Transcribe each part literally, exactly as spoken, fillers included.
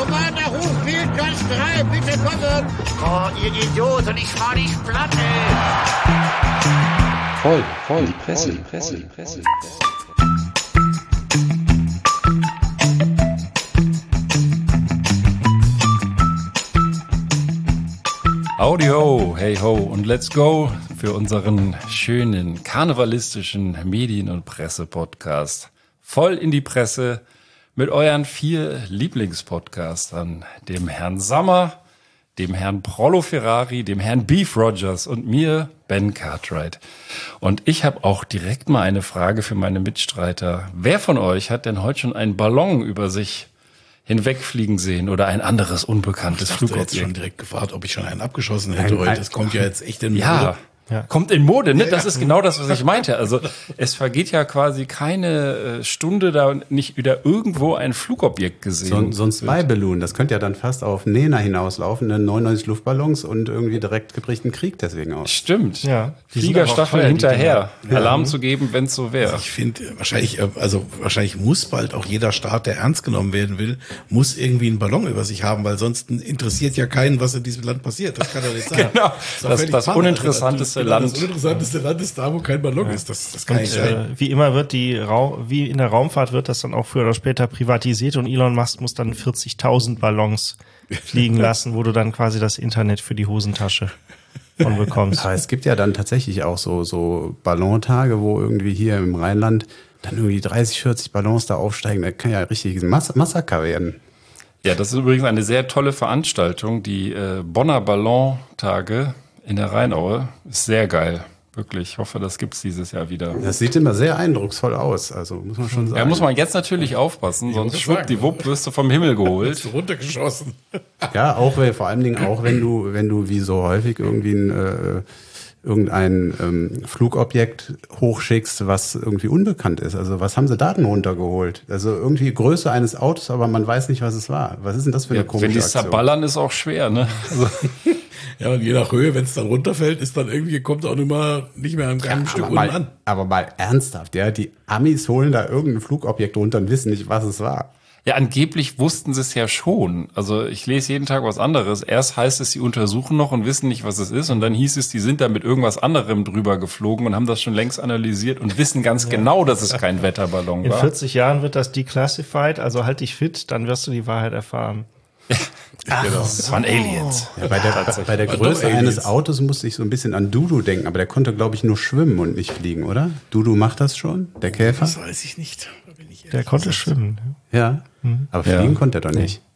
Commander Hochfield, Gast drei, bitte kommen. Oh, ihr Idioten, ich fahr dich platt, ey. Voll, voll, die Presse, die Presse, die Presse. Audio, hey ho und let's go für unseren schönen karnevalistischen Medien- und Presse-Podcast. Voll in die Presse mit euren vier Lieblingspodcastern, dem Herrn Sammer, dem Herrn Prollo Ferrari, dem Herrn Beef Rogers und mir, Ben Cartwright. Und ich habe auch direkt mal eine Frage für meine Mitstreiter. Wer von euch hat denn heute schon einen Ballon über sich hinwegfliegen sehen oder ein anderes unbekanntes Flugobjekt? Ich Flugobjekt? hätte schon direkt gefragt, ob ich schon einen abgeschossen hätte heute. Das kommt ja jetzt echt in Ja, ja, kommt in Mode, ne? Das ist genau das, was ich meinte. Also es vergeht ja quasi keine äh, Stunde, da nicht wieder irgendwo ein Flugobjekt gesehen. So, so ein Spy-Balloon, das könnte ja dann fast auf Nena hinauslaufen, ne? neunundneunzig Luftballons und irgendwie direkt gebricht einen Krieg deswegen aus. Stimmt. Ja, Fliegerstaffel teuer, hinterher, ja. Alarm zu geben, wenn es so wäre. Ich finde, wahrscheinlich, also wahrscheinlich muss bald auch jeder Staat, der ernst genommen werden will, muss irgendwie einen Ballon über sich haben, weil sonst interessiert ja keinen, was in diesem Land passiert. Das kann doch nicht sein. Genau, das, das, das uninteressanteste genau, Land. Das uninteressanteste Land ist da, wo kein Ballon ist. Das, das kann Und, nicht sein. äh, wie immer wird die Rau wie in der Raumfahrt wird das dann auch früher oder später privatisiert und Elon Musk muss dann vierzigtausend Ballons fliegen lassen, wo du dann quasi das Internet für die Hosentasche von bekommst. Aber es gibt ja dann tatsächlich auch so, so Ballontage, wo irgendwie hier im Rheinland dann irgendwie dreißig, vierzig Ballons da aufsteigen. Das kann ja richtig ein Mass- Massaker werden. Ja, das ist übrigens eine sehr tolle Veranstaltung. Die äh, Bonner Ballontage in der Rheinaue ist sehr geil. Wirklich. Ich hoffe, das gibt's dieses Jahr wieder. Das sieht immer sehr eindrucksvoll aus. Also muss man schon sagen. Ja, muss man jetzt natürlich aufpassen, sonst schwuppdiwupp wirst du vom Himmel geholt. Runtergeschossen. Ja, auch wenn, vor allen Dingen auch, wenn du, wenn du wie so häufig irgendwie ein, äh, irgendein ähm, Flugobjekt hochschickst, was irgendwie unbekannt ist. Also was haben sie da denn runtergeholt? Also irgendwie Größe eines Autos, aber man weiß nicht, was es war. Was ist denn das für eine Ja, komische wenn die Aktion? zerballern, ist auch schwer, ne? Also, Ja, und je nach Höhe, wenn es dann runterfällt, ist dann irgendwie, kommt auch nicht mehr, nicht mehr an keinem Stück aber, unten mal, an. aber mal ernsthaft, ja, die Amis holen da irgendein Flugobjekt runter und wissen nicht, was es war. ja, angeblich wussten sie es ja schon. Also ich lese jeden Tag was anderes. Erst heißt es, sie untersuchen noch und wissen nicht, was es ist. Und dann hieß es, die sind da mit irgendwas anderem drüber geflogen und haben das schon längst analysiet und wissen ganz genau, dass es kein Wetterballon In war. vierzig Jahren wird das declassified, also halt dich fit, dann wirst du die Wahrheit erfahren. Genau. Das waren Aliens. Ja, bei der, bei der Größe eines Autos musste ich so ein bisschen an Dudu denken, aber der konnte, glaube ich, nur schwimmen und nicht fliegen, oder? Dudu macht das schon, der Käfer? Das weiß ich nicht. Da bin ich Der ehrlich konnte gesagt- schwimmen. Ja, aber fliegen Ja. konnte er doch nicht.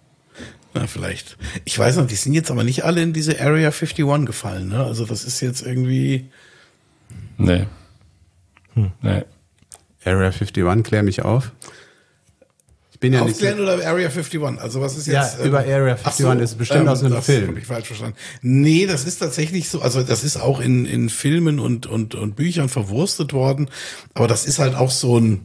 Na, vielleicht. Ich weiß noch, die sind jetzt aber nicht alle in diese Area einundfünfzig gefallen, ne? Also das ist jetzt irgendwie. Nee. Nee. Area einundfünfzig, klär mich auf. Ich bin ja nicht so, Aufklären oder Area einundfünfzig? Also was ist Ja, jetzt? über Area ach einundfünfzig ist bestimmt aus einem das Film. habe ich falsch verstanden. Nee, das ist tatsächlich so, also das ist auch in, in Filmen und, und, und Büchern verwurstet worden, aber das ist halt auch so ein,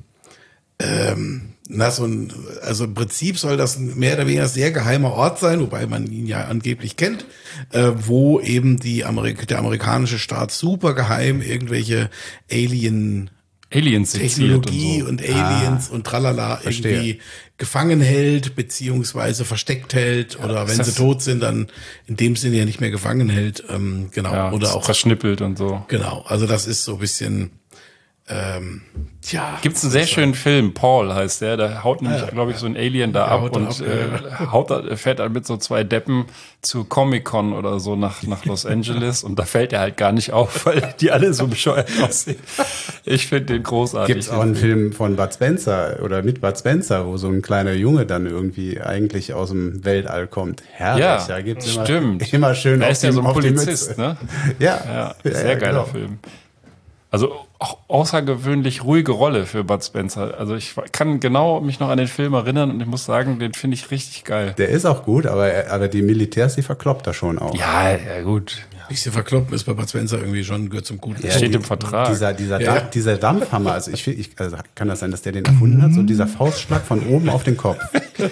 ähm, na, so ein, also im Prinzip soll das ein mehr oder weniger sehr geheimer Ort sein, wobei man ihn ja angeblich kennt, äh, wo eben die Amerik der amerikanische Staat super geheim irgendwelche Alien Aliens seziert Technologie und so. und, Aliens und tralala verstehe. irgendwie gefangen hält, beziehungsweise versteckt hält, oder wenn das- sie tot sind, dann in dem Sinne ja nicht mehr gefangen hält, ähm, genau, Ja, oder auch, verschnippelt und so. genau, also das ist so ein bisschen, ähm, tja. Gibt's einen sehr schönen Film, Paul heißt der, da haut nämlich, ja, glaube ich, so ein Alien da Ja, ab haut da und ab, äh, haut da, fährt dann mit so zwei Deppen zu Comic-Con oder so nach, nach Los Angeles und da fällt er halt gar nicht auf, weil die alle so bescheuert aussehen. Ich finde den großartig. Gibt es auch einen Film von Bud Spencer oder mit Bud Spencer, wo so ein kleiner Junge dann irgendwie eigentlich aus dem Weltall kommt. Herrlich, Ja, da gibt's immer, stimmt. immer schön Er auf ist ja die- so ein auf die Polizist, Mütze. ne? Ja, Ja, ja, sehr ja, geiler genau. Film. Also auch außergewöhnlich ruhige Rolle für Bud Spencer. Also ich kann genau mich noch an den Film erinnern und ich muss sagen, den finde ich richtig geil. Der ist auch gut, aber, aber die Militärs, die verkloppt er schon auch. Ja, ja gut. Bisschen verkloppen ist bei Bud Spencer irgendwie schon, gehört zum Guten. Ja, steht die- im Vertrag. Dieser, dieser, Ja. Da, dieser Dampfhammer, also ich, ich also kann das sein, dass der den erfunden hat? So dieser Faustschlag von oben auf den Kopf.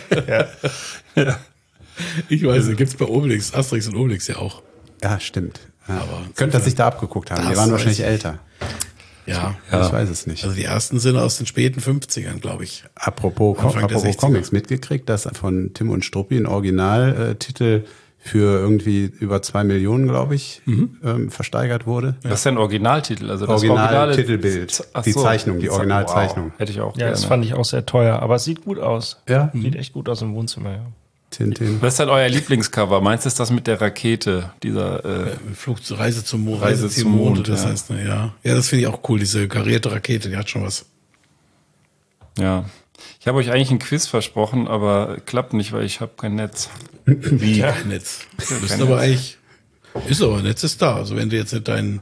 Ich weiß, den gibt's bei Obelix, Asterix und Obelix ja auch. Ja, stimmt. Ja. Aber Könnte er sich da abgeguckt haben. Die Das waren weiß wahrscheinlich ich. älter. Ja, Ich weiß es nicht. also die ersten sind aus den späten fünfzigern, glaube ich. Apropos, Anfang der apropos sechziger. Comics, mitgekriegt, dass von Tim und Struppi ein Originaltitel für irgendwie über zwei Millionen, glaube ich, ähm, versteigert wurde. Das ist ja ein Originaltitel, also das Original-Titelbild, Ach die so. Zeichnung, die Originalzeichnung. Wow. Hätte ich auch Ja, das gerne. fand ich auch sehr teuer, aber es sieht gut aus. Ja, Sieht echt gut aus im Wohnzimmer, ja. Tintin. Was ist denn euer Lieblingscover? Meinst du ist das mit der Rakete? Dieser äh, Flug zur Reise zum Mond, Reise Reise zum zum Mond, Mond, das ja. heißt, ne, ja. Ja, das finde ich auch cool, diese karierte Rakete, die hat schon was. ja. Ich habe euch eigentlich ein Quiz versprochen, aber klappt nicht, weil ich habe kein Netz. Wie? Kein Netz. Das ist aber eigentlich, ist aber, Netz ist da. Also wenn du jetzt nicht deinen,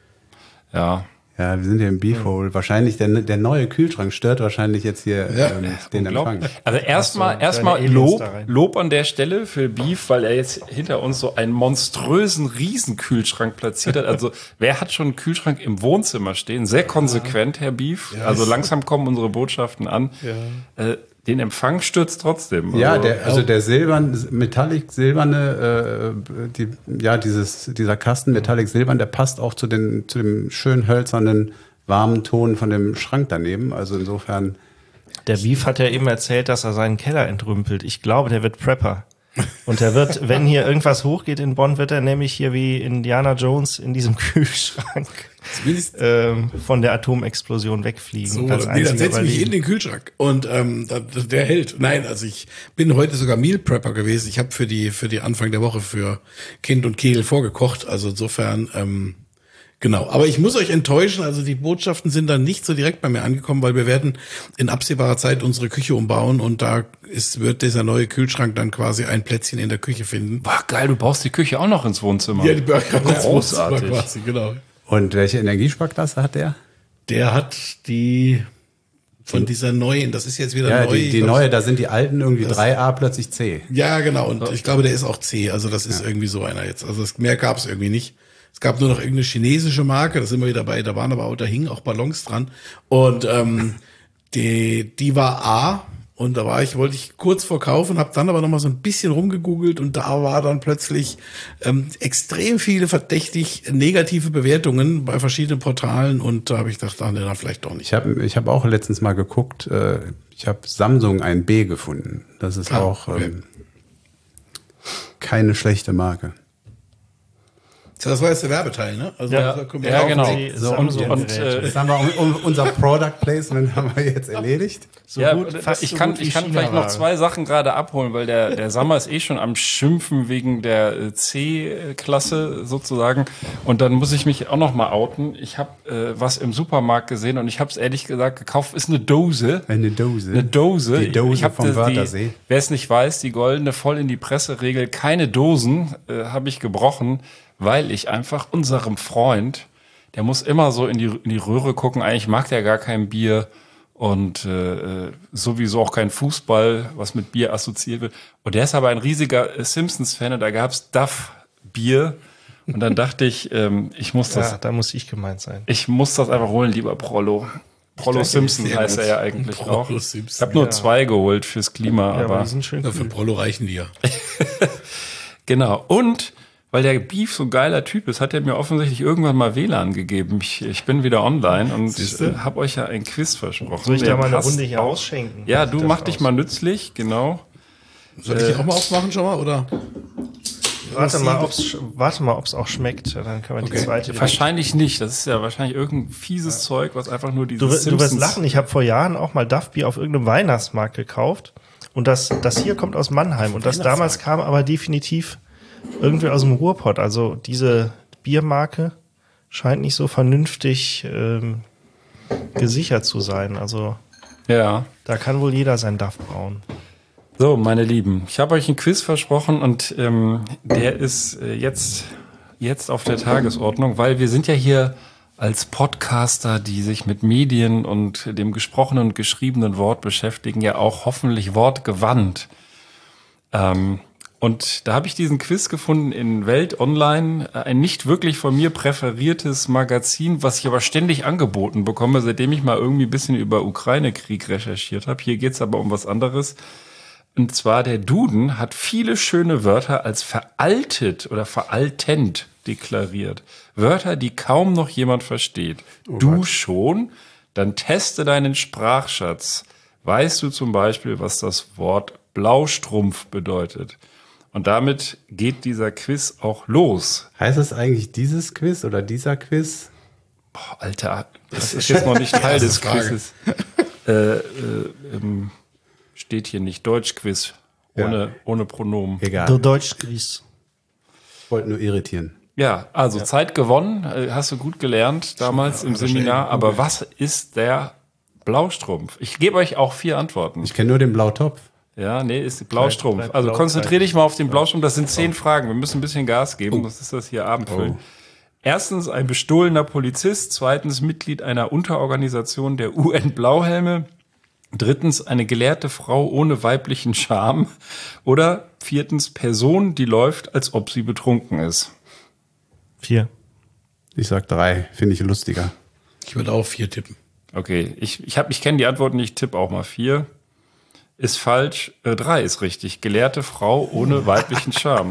Ja. Ja, wir sind hier im Beefhole. Wahrscheinlich, der, der neue Kühlschrank stört wahrscheinlich jetzt hier Ja. ähm, den Empfang. Also erstmal Ach so, erstmal kleine Aliens Lob, da rein. Lob an der Stelle für Beef, weil er jetzt hinter uns so einen monströsen Riesenkühlschrank platziert hat. Also wer hat schon einen Kühlschrank im Wohnzimmer stehen? Sehr konsequent, Herr Beef. Also langsam kommen unsere Botschaften an. Äh, den Empfang stürzt trotzdem. Ja, Also, der, also der silbern, Metallic silberne, äh, die, ja, dieses, dieser Kasten Metallic silbern, der passt auch zu den, zu dem schön hölzernen, warmen Ton von dem Schrank daneben. Also insofern, Der Beef hat ja eben erzählt, dass er seinen Keller entrümpelt. Ich glaube, der wird Prepper. Und der wird, wenn hier irgendwas hochgeht in Bonn, wird er nämlich hier wie Indiana Jones in diesem Kühlschrank zumindest ähm, von der Atomexplosion wegfliegen. so, als nee, dann einziger setze ich mich in überleben. den Kühlschrank und ähm, da- der hält. Nein, also ich bin heute sogar Meal Prepper gewesen. Ich habe für die für die Anfang der Woche für Kind und Kegel vorgekocht. Also insofern ähm, genau. Aber ich muss euch enttäuschen. Also die Botschaften sind dann nicht so direkt bei mir angekommen, weil wir werden in absehbarer Zeit unsere Küche umbauen und da ist wird dieser neue Kühlschrank dann quasi ein Plätzchen in der Küche finden. boah, geil, du baust die Küche auch noch ins Wohnzimmer. Ja, die Burger Großartig. quasi, genau. und welche Energiesparklasse hat der? Der hat die von dieser neuen, das ist jetzt wieder Ja, neu. die, ich die glaub, neue, da sind die alten irgendwie drei A plötzlich C. Ja, genau. Und ich glaube, der ist auch C. Also das ist irgendwie so einer jetzt. Also das, mehr gab es irgendwie nicht. Es gab nur noch irgendeine chinesische Marke, da sind wir wieder bei, da waren aber auch, da hingen auch Ballons dran. Und ähm, die, die war A. Und da war ich, wollte ich kurz vor kaufen, habe dann aber noch mal so ein bisschen rumgegoogelt und da war dann plötzlich ähm, extrem viele verdächtig negative Bewertungen bei verschiedenen Portalen und da habe ich gedacht, ach, nee, dann vielleicht doch nicht. Ich habe ich hab auch letztens mal geguckt, äh, ich habe Samsung ein B gefunden. Das ist Ah, auch okay. ähm, keine schlechte Marke. Das war jetzt der Werbeteil, ne? Also Ja, da können wir ja, auch- genau. Die So, und, Samsung- und äh, Das haben wir, um, um, unser Product Placement haben wir jetzt erledigt. So ja, gut, fast ich so kann, gut wie ich kann vielleicht noch China-Ware. zwei Sachen gerade abholen, weil der, der Sammer ist eh schon am Schimpfen wegen der äh, C-Klasse sozusagen. Und dann muss ich mich auch noch mal outen. Ich habe äh, was im Supermarkt gesehen und ich habe es ehrlich gesagt gekauft. Ist eine Dose. Eine Dose. Eine Dose. Die Dose ich hab vom das- Wörthersee. Wer es nicht weiß, die goldene voll in die Presse-Regel, keine Dosen, äh, habe ich gebrochen, weil ich einfach unserem Freund, der muss immer so in die, in die Röhre gucken, eigentlich mag der gar kein Bier und äh, sowieso auch kein Fußball, was mit Bier assoziiert wird. Und der ist aber ein riesiger äh, Simpsons-Fan und da gab's Duff-Bier und dann dachte ich, ähm, ich muss das, Ja, da muss ich gemeint sein. ich muss das einfach holen, lieber Prollo. Prollo danke Simpson sehr heißt gut. er ja eigentlich Prollo auch. Ich Simpson, habe nur ja. zwei geholt fürs Klima, Ja, aber aber die sind schön Ja, für kühl. Prollo reichen die ja. genau. Und weil der Beef so ein geiler Typ ist, hat er mir offensichtlich irgendwann mal W L A N gegeben. Ich, ich bin wieder online und Siehste? äh, habe euch ja ein Quiz versprochen. Soll ich Der da mal eine passt Runde hier auch. ausschenken? Ja, Sieht du das mach dich aus? mal nützlich, genau. Soll ich die auch mal aufmachen schon mal, oder? Warte mal, ob's, warte mal, ob's auch schmeckt. Dann können wir die Okay. zweite. Wahrscheinlich nicht. Das ist ja wahrscheinlich irgendein fieses Zeug, was einfach nur dieses Du, wirst- du wirst Simpsons- lachen. Ich habe vor Jahren auch mal Duff Bier auf irgendeinem Weihnachtsmarkt gekauft. Und das, das hier kommt aus Mannheim. Und das damals kam aber definitiv irgendwie aus dem Ruhrpott. Also diese Biermarke scheint nicht so vernünftig ähm, gesichert zu sein. Also Ja. da kann wohl jeder sein Duff brauen. So, meine Lieben, ich habe euch einen Quiz versprochen und ähm, der ist äh, jetzt, jetzt auf der Tagesordnung, weil wir sind ja hier als Podcaster, die sich mit Medien und dem gesprochenen und geschriebenen Wort beschäftigen, ja auch hoffentlich wortgewandt. Ähm, und da habe ich diesen Quiz gefunden in Welt Online, ein nicht wirklich von mir präferiertes Magazin, was ich aber ständig angeboten bekomme, seitdem ich mal irgendwie ein bisschen über Ukraine-Krieg recherchiert habe. Hier geht's aber um was anderes. Und zwar der Duden hat viele schöne Wörter als veraltet oder veraltend deklariert. Wörter, die kaum noch jemand versteht. Oh du Gott. schon? Dann teste deinen Sprachschatz. Weißt du zum Beispiel, was das Wort Blaustrumpf bedeutet? Und damit geht dieser Quiz auch los. Heißt es eigentlich dieses Quiz oder dieser Quiz? Boah, Alter, das ist jetzt noch nicht Teil des Quizzes. Äh, äh, ähm, steht hier nicht Deutschquiz ohne, Ja. ohne Pronomen. Egal. Der Deutschquiz. Ich wollte nur irritieren. Ja, also Zeit gewonnen, äh, hast du gut gelernt damals im Seminar. Aber was ist der Blaustrumpf? Ich gebe euch auch vier Antworten. Ich kenne nur den Blautopf. Ja, nee, ist Blaustrumpf. Bleib- bleib Also blau, konzentrier bleib- dich mal auf den Blaustrumpf. Das sind zehn Fragen. Wir müssen ein bisschen Gas geben. Das ist das hier Abendfüllen. Oh. Erstens ein bestohlener Polizist. Zweitens Mitglied einer Unterorganisation der U N-Blauhelme. Drittens eine gelehrte Frau ohne weiblichen Charme. Oder viertens Person, die läuft, als ob sie betrunken ist. Vier. Ich sag drei, finde ich lustiger. Ich würde auch vier tippen. Okay, ich, ich, hab- ich kenne die Antworten, ich tippe auch mal vier. Ist falsch. Äh, drei ist richtig. Gelehrte Frau ohne weiblichen Charme.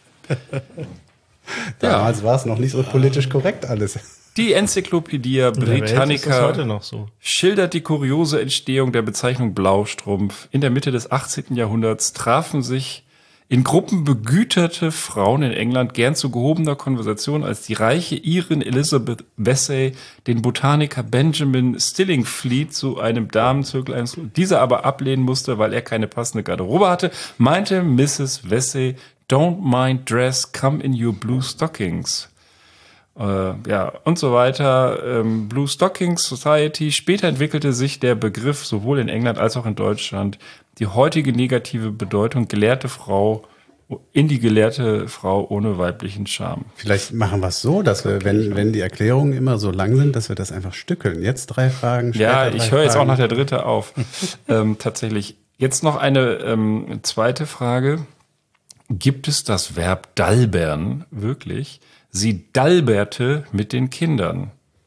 Damals war es noch nicht so politisch korrekt alles. Die Enzyklopädie In der Welt ist das Britannica heute noch so. schildert die kuriose Entstehung der Bezeichnung Blaustrumpf. In der Mitte des achtzehnten Jahrhunderts trafen sich in Gruppen begüterte Frauen in England gern zu gehobener Konversation, als die reiche Irin Elizabeth Vesey den Botaniker Benjamin Stillingfleet zu einem Damenzirkel einlud. Dieser aber ablehnen musste, weil er keine passende Garderobe hatte, meinte Misses Vesey, "Don't mind dress, come in your blue stockings." Äh, ja, und so weiter. Ähm, Blue Stockings Society. Später entwickelte sich der Begriff sowohl in England als auch in Deutschland die heutige negative Bedeutung gelehrte Frau in die gelehrte Frau ohne weiblichen Charme. Vielleicht machen wir es so, dass wir, wenn, wenn die Erklärungen immer so lang sind, dass wir das einfach stückeln. Jetzt drei Fragen, später Ja, drei ich höre jetzt auch Fragen. nach der dritte auf. ähm, tatsächlich. Jetzt noch eine ähm, zweite Frage. Gibt es das Verb dalbern wirklich? Sie dalberte mit den Kindern.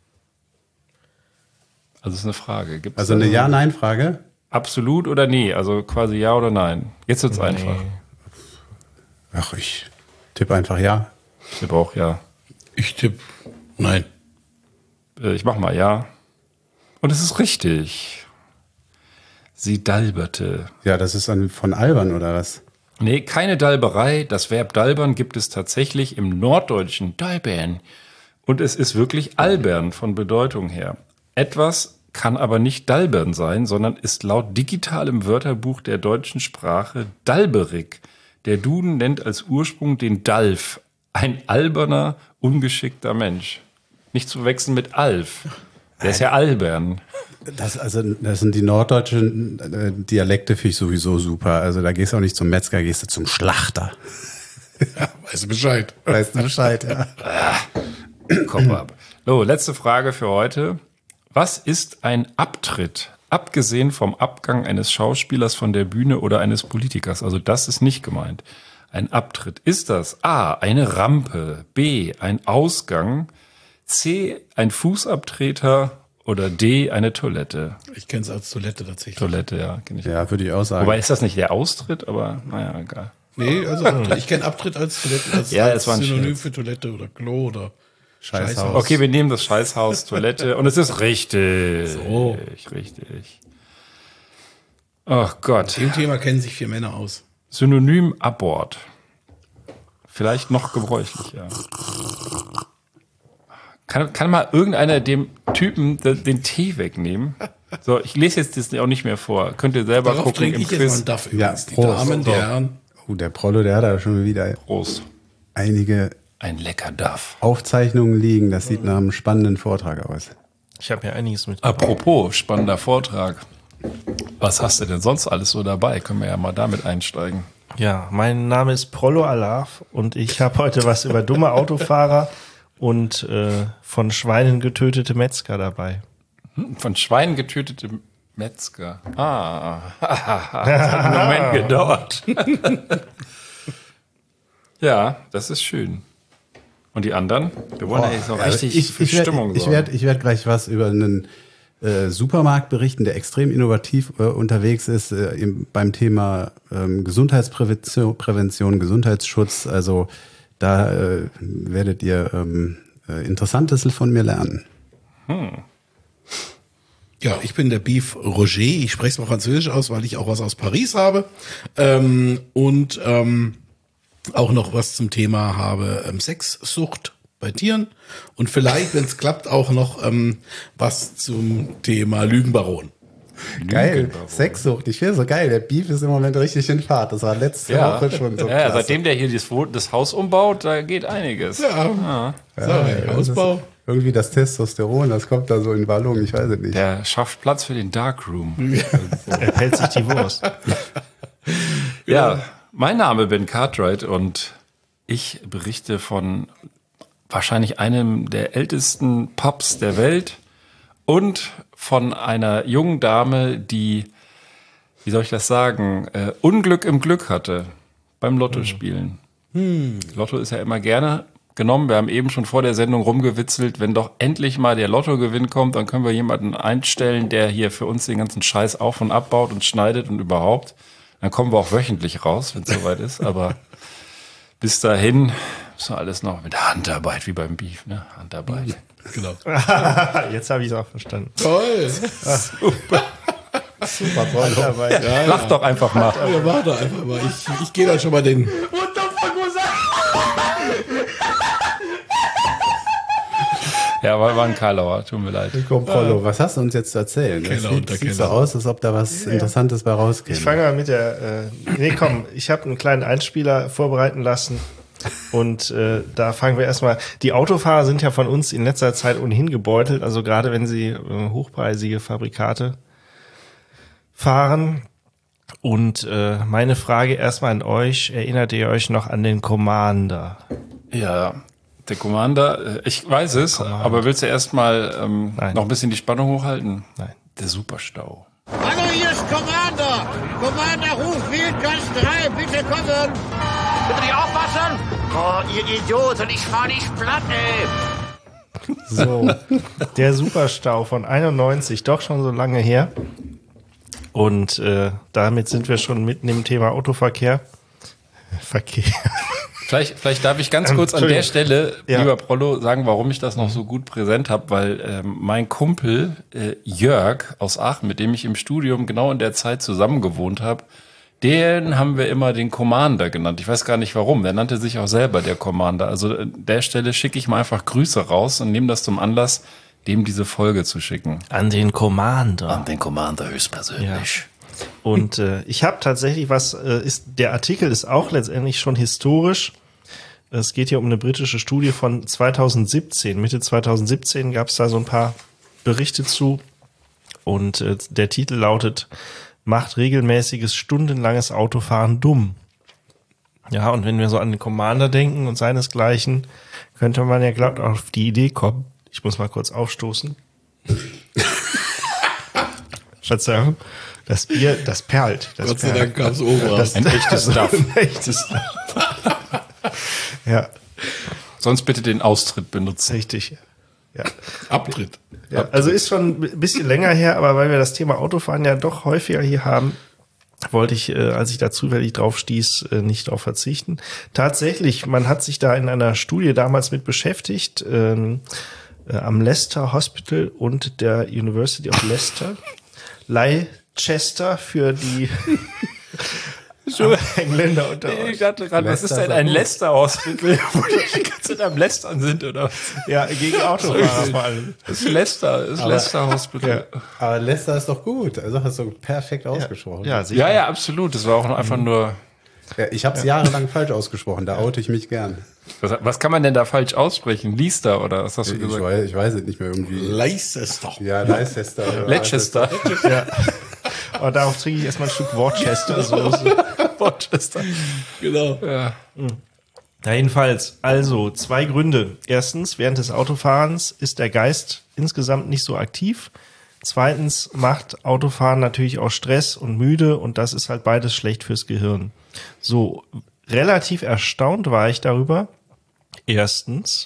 Also das ist eine Frage. Gibt's Also eine da- Ja-Nein-Frage. Absolut oder nee? Also quasi ja oder nein? Jetzt wird's einfach. Ach, ich tippe einfach ja. Ich brauche ja. Ich tippe nein. Äh, Ich mach mal ja. Und es ist richtig. Sie dalberte. Ja, das ist dann von Albern oder was? Nee, keine Dalberei. Das Verb dalbern gibt es tatsächlich im Norddeutschen dalbern. Und es ist wirklich albern von Bedeutung her. Etwas kann aber nicht dalbern sein, sondern ist laut digitalem Wörterbuch der deutschen Sprache dalberig. Der Duden nennt als Ursprung den Dalf. Ein alberner, ungeschickter Mensch. Nicht zu wechseln mit Alf. Der ist ja albern. Das, also, das sind die norddeutschen äh, Dialekte, finde ich sowieso super. Also da gehst du auch nicht zum Metzger, gehst du zum Schlachter. Ja, weißt du Bescheid. Weißt du Bescheid, ja. Kopf ab. So, letzte Frage für heute. Was ist ein Abtritt? Abgesehen vom Abgang eines Schauspielers von der Bühne oder eines Politikers. Also das ist nicht gemeint. Ein Abtritt. Ist das A, eine Rampe, B, ein Ausgang, C, ein Fußabtreter oder D, eine Toilette? Ich kenne es als Toilette tatsächlich. Toilette, ja, kenne ich. Ja, würde ich auch sagen. Wobei ist das nicht der Austritt, aber naja, egal. Nee, also Abtritt. Ich kenne Abtritt als Toilette, als, Ja, als es war ein Synonym Scherz. für Toilette oder Klo oder Scheißhaus. Okay, wir nehmen das Scheißhaus, Toilette und es ist richtig. So. Richtig. Ach Gott. Dem Thema kennen sich vier Männer aus. Synonym Abort. Vielleicht noch gebräuchlicher. Kann, kann mal irgendeiner dem Typen den, den Tee wegnehmen? So, ich lese jetzt das auch nicht mehr vor. Könnt ihr selber Darauf gucken trinke im ich jetzt mal Quiz. einen Duff Ja, übrigens. Die Prost. Damen, die So. Herren. Oh, der Prollo, der hat da schon wieder Prost. einige Ein lecker Duff. Aufzeichnungen liegen. Das sieht nach einem spannenden Vortrag aus. Ich habe ja einiges mit. Apropos, spannender Vortrag. Was hast du denn sonst alles so dabei? Können wir ja mal damit einsteigen. Ja, mein Name ist Prollo Alaf und ich habe heute was über dumme Autofahrer und äh, von Schweinen getötete Metzger dabei. Von Schweinen getötete Metzger. Ah, das hat einen Moment gedauert. Ja, das ist schön. Und die anderen? Wir wollen ja jetzt noch richtig ich für ich werde Stimmung ich sorgen. werd, ich werd gleich was über einen äh, Supermarkt berichten, der extrem innovativ äh, unterwegs ist äh, im, beim Thema ähm, Gesundheitsprävention, Prävention, Gesundheitsschutz. Also da äh, werdet ihr ähm, äh, Interessantes von mir lernen. Hm. Ja, ich bin der Beef Roger. Ich spreche es mal französisch aus, weil ich auch was aus Paris habe. Ähm, und ähm, auch noch was zum Thema habe ähm, Sexsucht bei Tieren. Und vielleicht, wenn es klappt, auch noch ähm, was zum Thema Lügenbaron. Geil, Sexsucht, ich finde so geil. Der Beef ist im Moment richtig in Fahrt. Das war letzte Ja. Woche schon so Ja, klasse. seitdem der hier das, Wo- das Haus umbaut, da geht einiges. Ja, Ja. so, hey, das Ausbau. ist irgendwie das Testosteron, das kommt da so in Ballon, ich weiß es nicht. Der schafft Platz für den Darkroom. Er hält sich die Wurst. Ja, mein Name Ben Cartwright und ich berichte von wahrscheinlich einem der ältesten Pubs der Welt und von einer jungen Dame, die, wie soll ich das sagen, äh, Unglück im Glück hatte beim Lottospielen. Hm. Lotto ist ja immer gerne genommen. Wir haben eben schon vor der Sendung rumgewitzelt, wenn doch endlich mal der Lottogewinn kommt, dann können wir jemanden einstellen, der hier für uns den ganzen Scheiß auf- und abbaut und schneidet und überhaupt. Dann kommen wir auch wöchentlich raus, wenn es soweit ist. Aber bis dahin ist ja alles noch mit Handarbeit, wie beim Beef, ne? Handarbeit. Genau. Jetzt habe ich es auch verstanden. Toll. Super toll. Dabei. Lach doch einfach mal. Ja, mach doch einfach mal. Ich, ich gehe dann schon mal den. Ja, war, war ein Karlauer, tut mir leid. Komm, Prollo, was hast du uns jetzt zu erzählen? Das Keller sieht, unter sieht so Keller. aus, als ob da was Interessantes bei rauskäme. Ich fange mal mit der, äh, nee komm, ich habe einen kleinen Einspieler vorbereiten lassen und äh, da fangen wir erstmal, die Autofahrer sind ja von uns in letzter Zeit ohnehin gebeutelt, also gerade wenn sie äh, hochpreisige Fabrikate fahren. Und äh, meine Frage erstmal an euch, erinnert ihr euch noch an den Commander? Ja, der Commander, äh, ich weiß es, aber willst du erstmal ähm, Nein. noch ein bisschen die Spannung hochhalten? Nein. Der Superstau. Hallo, hier ist Commander. Commander ruft Wildgast drei, bitte kommen. Bitte nicht aufpassen! Oh, ihr Idioten, ich fahr nicht platt, ey! So, der Superstau von einundneunzig, doch schon so lange her. Und äh, damit sind wir schon mitten im Thema Autoverkehr. Verkehr. Vielleicht, vielleicht darf ich ganz Ähm, kurz an der Stelle, Ja. lieber Prollo, sagen, warum ich das noch so gut präsent habe, weil ähm, mein Kumpel äh, Jörg aus Aachen, mit dem ich im Studium genau in der Zeit zusammen gewohnt habe, den haben wir immer den Commander genannt. Ich weiß gar nicht warum. Der nannte sich auch selber der Commander. Also an der Stelle schicke ich mal einfach Grüße raus und nehme das zum Anlass, dem diese Folge zu schicken. An den Commander. Den Commander höchstpersönlich. Und äh, ich habe tatsächlich was, äh, ist der Artikel ist auch letztendlich schon historisch. Es geht hier um eine britische Studie von zweitausendsiebzehn. Mitte zweitausendsiebzehn gab es da so ein paar Berichte zu. Und äh, der Titel lautet: Macht regelmäßiges stundenlanges Autofahren dumm. Ja, und wenn wir so an den Commander denken und seinesgleichen, könnte man ja glatt auf die Idee kommen. Ich muss mal kurz aufstoßen. Verzeihung. Das Bier, das perlt. Das Gott sei perlt. Dank kam's oben raus. Das Ein echtes Stuff. Ein echtes Stuff. Ja, Sonst bitte den Austritt benutzen. richtig. Ja. Abtritt. Ja, also ist schon ein bisschen länger her, aber weil wir das Thema Autofahren ja doch häufiger hier haben, wollte ich, äh, als ich da zufällig drauf stieß, äh, nicht drauf verzichten. Tatsächlich, man hat sich da in einer Studie damals mit beschäftigt, ähm, äh, am Leicester Hospital und der University of Leicester. Leicester für die Engländer unter euch. Ich dachte gerade, was ist denn ein Leicester-Hospital, wo die die ganze Zeit am Lästern sind, oder? Ja, gegen Autofahrer vor allem. Das ist Leicester, das ist Leicester-Hospital. Aber Leicester ist doch gut. Also hast du perfekt ausgesprochen. Ja, sicher. Ja, ja, absolut. Das war auch einfach nur. Ja, ich habe es jahrelang falsch ausgesprochen. Da oute ich mich gern. Was, was kann man denn da falsch aussprechen? Leicester oder was hast du Ich gesagt? weiß, ich weiß es nicht mehr irgendwie. Leicester. Ja, Leicester. Leicester. Ja. Aber darauf trinke ich erstmal ein Stück Worcester-Soße. Worcester. Genau. Ja. Ja, jedenfalls, also zwei Gründe. Erstens, während des Autofahrens ist der Geist insgesamt nicht so aktiv. Zweitens macht Autofahren natürlich auch Stress und müde und das ist halt beides schlecht fürs Gehirn. So, relativ erstaunt war ich darüber. Erstens,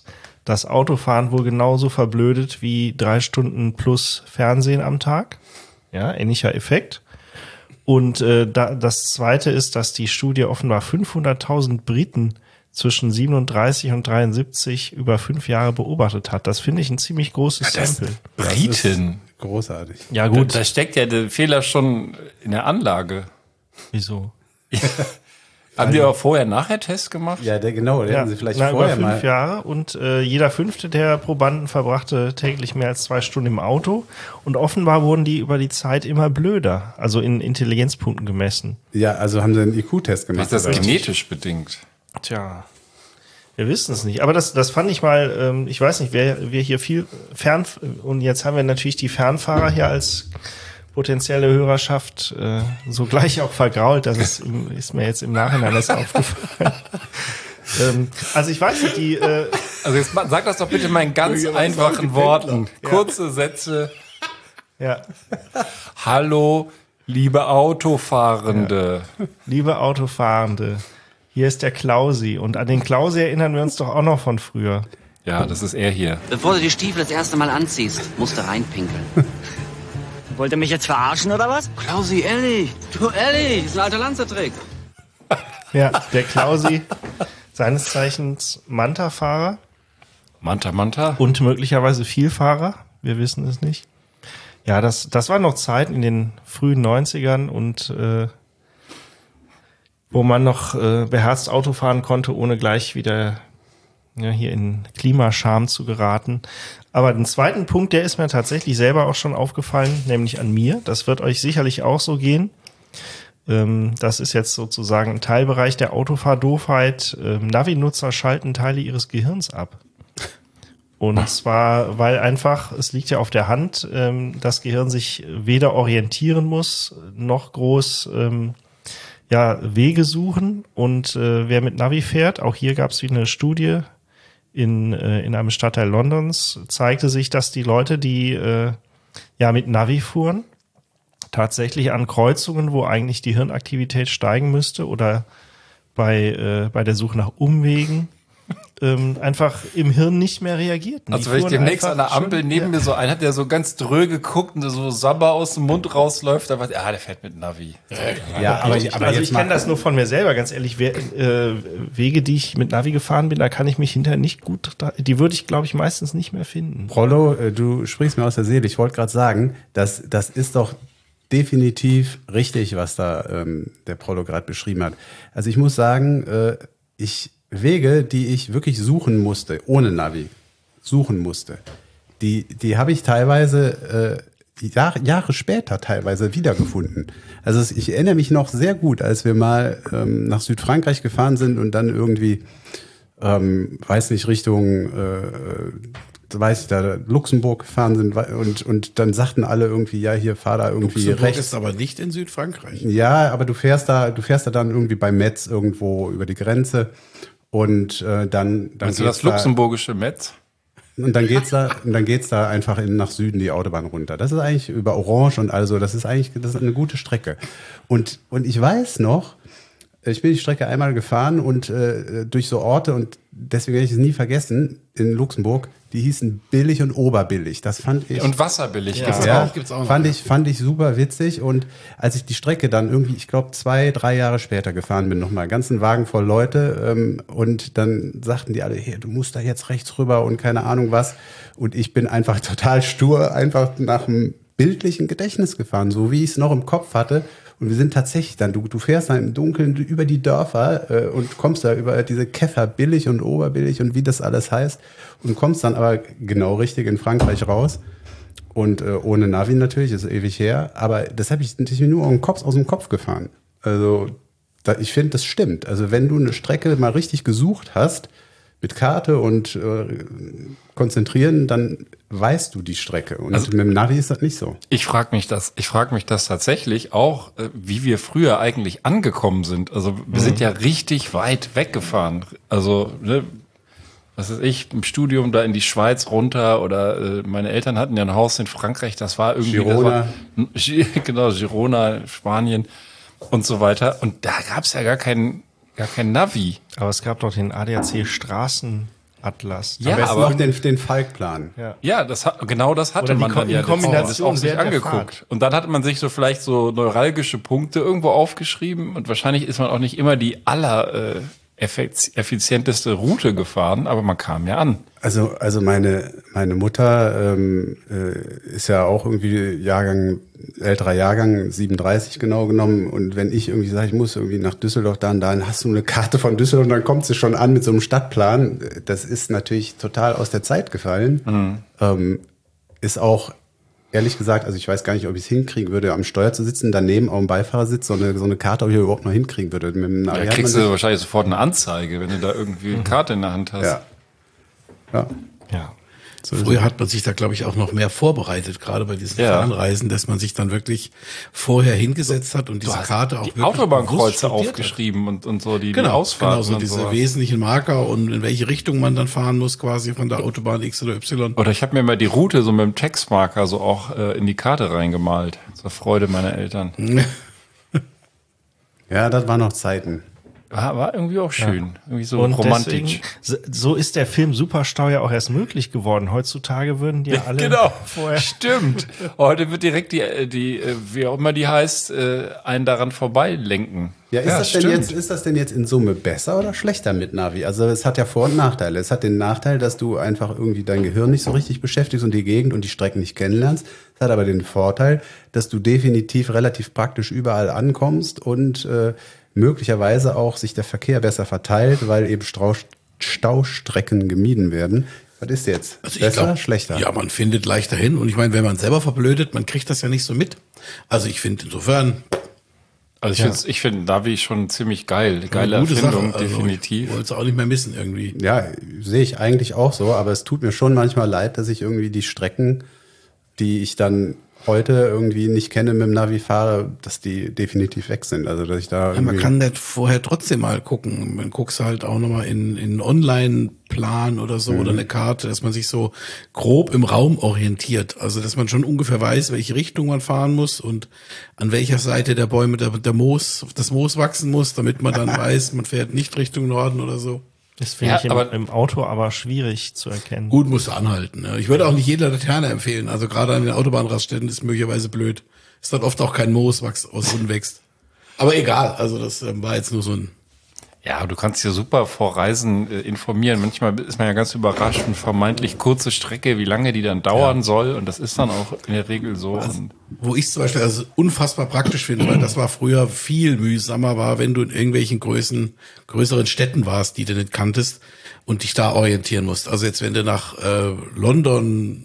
das Autofahren wohl genauso verblödet wie drei Stunden plus Fernsehen am Tag. Ja, ähnlicher Effekt. Und äh, da, das Zweite ist, dass die Studie offenbar fünfhunderttausend Briten zwischen siebenunddreißig und dreiundsiebzig über fünf Jahre beobachtet hat. Das finde ich ein ziemlich großes Ja, das- Sample. Briten. Großartig. Ja Gut, gut, da steckt ja der Fehler schon in der Anlage. wieso? Haben die auch vorher-nachher-Test gemacht? Ja, der genau, der Ja, hätten sie vielleicht na, vorher über mal. fünf Jahre und äh, jeder fünfte der Probanden verbrachte täglich mehr als zwei Stunden im Auto und offenbar wurden die über die Zeit immer blöder, also in Intelligenzpunkten gemessen. Ja, also haben sie einen I Q-Test gemacht. Ist das oder was? genetisch bedingt? Tja, wir wissen es nicht. Aber das, das fand ich mal, ähm, ich weiß nicht, wer wir hier viel fern, und jetzt haben wir natürlich die Fernfahrer hier als potenzielle Hörerschaft äh, so gleich auch vergrault, das ist, im- ist mir jetzt im Nachhinein erst aufgefallen. ähm, also ich weiß nicht, die, äh, Also jetzt ma- sag das doch bitte mal in ganz einfachen Worten. Kurze Sätze. ja, Hallo, liebe Autofahrende. liebe Autofahrende, hier ist der Klausi und an den Klausi erinnern wir uns doch auch noch von früher. Ja, das ist er hier. Bevor du die Stiefel das erste Mal anziehst, musst du reinpinkeln. Wollt ihr mich jetzt verarschen oder was? Klausi, ehrlich. Du, ehrlich. Ist ein alter Lanzertrick. Ja, der Klausi, seines Zeichens Manta-Fahrer Manta, Manta. und möglicherweise Vielfahrer, wir wissen es nicht. Ja, das, das waren noch Zeiten in den frühen neunzigern und äh, wo man noch äh, beherzt Auto fahren konnte, ohne gleich wieder ja, hier in Klimascham zu geraten. Aber den zweiten Punkt, der ist mir tatsächlich selber auch schon aufgefallen, nämlich an mir. Das wird euch sicherlich auch so gehen. Ähm, das ist jetzt sozusagen ein Teilbereich der Autofahrdoofheit. Ähm, Navi-Nutzer schalten Teile ihres Gehirns ab. Und zwar, weil einfach, es liegt ja auf der Hand, ähm, das Gehirn sich weder orientieren muss, noch groß ähm, ja, Wege suchen. Und äh, wer mit Navi fährt, auch hier gab es wie eine Studie in, äh, in einem Stadtteil Londons, zeigte sich, dass die Leute, die äh, ja mit Navi fuhren, tatsächlich an Kreuzungen, wo eigentlich die Hirnaktivität steigen müsste oder bei, äh, bei der Suche nach Umwegen, ähm, einfach im Hirn nicht mehr reagierten. Also Die wenn ich fuhren demnächst an einfach der Ampel schön- neben ja. mir so einen hat, der so ganz dröge guckt und so Sabber aus dem Mund rausläuft, dann weiß ich, ah, der fährt mit Navi. Ja, aber, aber Also jetzt ich mal, kenne das nur von mir selber, ganz ehrlich. Wer, äh, Wege, die ich mit Navi gefahren bin, da kann ich mich hinterher nicht gut, da, die würde ich, glaube ich, meistens nicht mehr finden. Prollo, äh, du sprichst mir aus der Seele. Ich wollte gerade sagen, das, das ist doch definitiv richtig, was da ähm, der Prollo gerade beschrieben hat. Also ich muss sagen, äh, ich Wege, die ich wirklich suchen musste, ohne Navi, suchen musste, die, die habe ich teilweise äh, Jahr, Jahre später teilweise wiedergefunden. Also es, ich erinnere mich noch sehr gut, als wir mal ähm, nach Südfrankreich gefahren sind und dann irgendwie, ähm, weiß nicht, Richtung, äh, weiß ich, da Luxemburg gefahren sind und, und dann sagten alle irgendwie, ja, hier fahr da irgendwie Luxemburg rechts. ist aber nicht in Südfrankreich. Ja, aber du fährst da, du fährst da dann irgendwie bei Metz irgendwo über die Grenze und äh, dann, dann Meinst du geht's das luxemburgische Metz? da, und dann geht's da, und dann geht's da einfach in, nach Süden die Autobahn runter. Das ist eigentlich über Orange und also, das ist eigentlich, das ist eine gute Strecke. Und und ich weiß noch, ich bin die Strecke einmal gefahren und äh, durch so Orte und deswegen werde ich es nie vergessen in Luxemburg. Die hießen Billig und Oberbillig. Das fand ich. Und wasserbillig. Ja. gibt's Ja, auch. gibt's auch noch. fand ich, fand ich super witzig. Und als ich die Strecke dann irgendwie, ich glaube, zwei, drei Jahre später gefahren bin, nochmal, ganzen Wagen voll Leute, ähm, und dann sagten die alle, hey, du musst da jetzt rechts rüber und keine Ahnung was. Und ich bin einfach total stur, einfach nach einem bildlichen Gedächtnis gefahren, so wie ich es noch im Kopf hatte. Und wir sind tatsächlich dann, du, du fährst dann im Dunkeln über die Dörfer äh, und kommst da über diese Käfer billig und oberbillig und wie das alles heißt und kommst dann aber genau richtig in Frankreich raus. Und äh, ohne Navi natürlich, ist ewig her. Aber das habe ich natürlich nur aus dem Kopf, aus dem Kopf gefahren. Also da, ich finde, das stimmt. Also wenn du eine Strecke mal richtig gesucht hast, mit Karte und äh, konzentrieren, dann weißt du die Strecke. Und Also- mit dem Navi ist das nicht so. Ich frage mich das, ich frage mich das tatsächlich auch, äh, wie wir früher eigentlich angekommen sind. Also wir sind ja richtig weit weggefahren. Also, ne, was weiß ich, im Studium da in die Schweiz runter oder äh, meine Eltern hatten ja ein Haus in Frankreich, das war irgendwie Girona. Das war, genau, Girona, Spanien und so weiter. Und da gab es ja gar kein, gar kein Navi. Aber es gab doch den A D A C Straßen Atlas. Ja, Am besten aber- noch den, den Falkplan. Ja. Ja, das hat, genau das hatte Oder die man Ko- dann in ja Kombination letztendlich auch sich während der angeguckt. Fahrt. Und dann hatte man sich so vielleicht so neuralgische Punkte irgendwo aufgeschrieben und wahrscheinlich ist man auch nicht immer die aller äh, effiz- effizienteste Route gefahren, aber man kam ja an. Also, also meine, meine Mutter ähm, äh, ist ja auch irgendwie Jahrgang, älterer Jahrgang, siebenunddreißig genau genommen. Und wenn ich irgendwie sage, ich muss irgendwie nach Düsseldorf, dann, dann hast du eine Karte von Düsseldorf und dann kommt sie schon an mit so einem Stadtplan. Das ist natürlich total aus der Zeit gefallen. Mhm. Ähm, ist auch, ehrlich gesagt, also ich weiß gar nicht, ob ich es hinkriegen würde, am Steuer zu sitzen, daneben auf dem Beifahrersitz, so eine, so eine Karte, ob ich überhaupt noch hinkriegen würde. Mit dem Navi Da hat kriegst man du sich- wahrscheinlich sofort eine Anzeige, wenn du da irgendwie eine Karte in der Hand hast. ja. Ja. Ja. Früher hat man sich da, glaube ich, auch noch mehr vorbereitet, gerade bei diesen Ja. Fernreisen, dass man sich dann wirklich vorher hingesetzt hat und Du diese hast Karte auch die wirklich bewusst Autobahnkreuze studiert hat. aufgeschrieben und, und so die, die Genau, Ausfahrten genau, so und diese sowas. wesentlichen Marker und in welche Richtung man dann fahren muss, quasi von der Autobahn X oder Y. Oder ich habe mir mal die Route so mit dem Textmarker so auch äh, in die Karte reingemalt. Zur Freude meiner Eltern. Ja, das waren noch Zeiten. War, war irgendwie auch schön. Irgendwie so Und romantisch. deswegen, so ist der Film Superstau ja auch erst möglich geworden. Heutzutage würden die alle Genau, vorher. stimmt. Heute wird direkt die, äh, die äh, wie auch immer die heißt, äh, einen daran vorbeilenken. Ja, ist, das denn stimmt. jetzt, ist das denn jetzt in Summe besser oder schlechter mit Navi? Also es hat ja Vor- und Nachteile. Es hat den Nachteil, dass du einfach irgendwie dein Gehirn nicht so richtig beschäftigst und die Gegend und die Strecken nicht kennenlernst. Es hat aber den Vorteil, dass du definitiv relativ praktisch überall ankommst und äh, möglicherweise auch sich der Verkehr besser verteilt, weil eben Strau Staustrecken gemieden werden. Was ist jetzt? Also ich Besser, glaub, schlechter? Ja, man findet leichter hin. Und ich meine, wenn man selber verblödet, man kriegt das ja nicht so mit. Also ich finde insofern Also ich Ja. finde ich finde Navi schon ziemlich geil. Geile eine gute Erfindung, Sache. Also definitiv. Ich wollte es auch nicht mehr missen irgendwie. Ja, sehe ich eigentlich auch so, aber es tut mir schon manchmal leid, dass ich irgendwie die Strecken, die ich dann heute irgendwie nicht kenne mit dem Navi fahre, dass die definitiv weg sind. Also dass ich da Ja, man irgendwie kann nicht vorher trotzdem mal gucken. Man guckt halt auch nochmal in, in einen Online-Plan oder so oder eine Karte, dass man sich so grob im Raum orientiert. Also dass man schon ungefähr weiß, welche Richtung man fahren muss und an welcher Seite der Bäume der, der Moos, das Moos wachsen muss, damit man dann weiß, man fährt nicht Richtung Norden oder so. Das finde Ja, ich im, aber- im Auto aber schwierig zu erkennen. Gut, musst du anhalten. Ne? Ich würde auch nicht jeder Laterne empfehlen. Also gerade an den Autobahnraststätten ist möglicherweise blöd. Ist dann oft auch kein Moos, was aus unten wächst. Aber egal, also das ähm, war jetzt nur so ein... Ja, du kannst dir super vor Reisen äh, informieren. Manchmal ist man ja ganz überrascht und vermeintlich kurze Strecke, wie lange die dann dauern soll. Und das ist dann auch in der Regel so. Und Wo ich zum Beispiel also unfassbar praktisch finde, weil das war früher viel mühsamer, war, wenn du in irgendwelchen Größen, größeren Städten warst, die du nicht kanntest und dich da orientieren musst. Also jetzt, wenn du nach äh, London,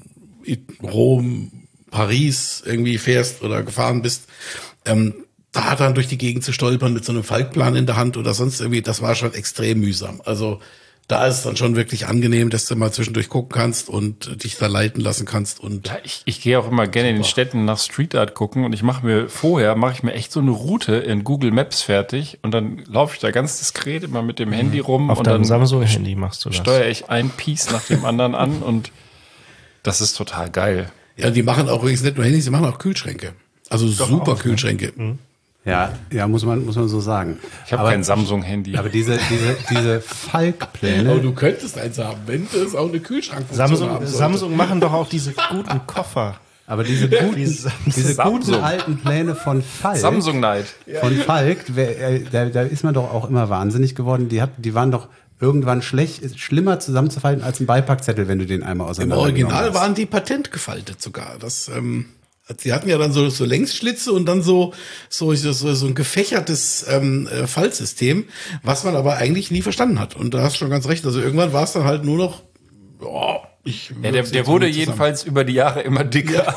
Rom, Paris irgendwie fährst oder gefahren bist, ähm, da dann durch die Gegend zu stolpern mit so einem Falkplan in der Hand oder sonst irgendwie, das war schon extrem mühsam. Also da ist es dann schon wirklich angenehm, dass du mal zwischendurch gucken kannst und dich da leiten lassen kannst. Und ja, ich, ich gehe auch immer gerne in den Städten nach Street Art gucken und ich mache mir vorher, mache ich mir echt so eine Route in Google Maps fertig und dann laufe ich da ganz diskret immer mit dem Handy rum Auf und deinem dann Samsung-Handy machst du das. steuere ich ein Piece nach dem anderen an und das ist total geil. ja, die machen auch übrigens nicht nur Handys, die machen auch Kühlschränke. Also super auch, ne? Kühlschränke. ja, ja, muss man muss man so sagen. Ich habe Aber- kein Samsung-Handy. Aber diese diese diese Falkpläne. Aber du könntest eins haben, wenn es auch eine Kühlschrankfunktion Samsung, haben sollte. Samsung machen doch auch diese guten Koffer. Aber diese guten, Diese- diese Samsung. guten alten Pläne von Falk, Samsung Night. von Falk, wer, äh, da, da ist man doch auch immer wahnsinnig geworden. Die, hat, die waren doch irgendwann schlecht, schlimmer zusammenzufalten als ein Beipackzettel, wenn du den einmal Im auseinander Original waren die patentgefaltet sogar. Das, ähm, sie hatten ja dann so, so Längsschlitze und dann so, so, so, so ein gefächertes ähm, äh, Faltsystem, was man aber eigentlich nie verstanden hat. Und da hast du schon ganz recht. Also irgendwann war es dann halt nur noch, oh, ich Ja, der, der wurde jedenfalls über die Jahre immer dicker.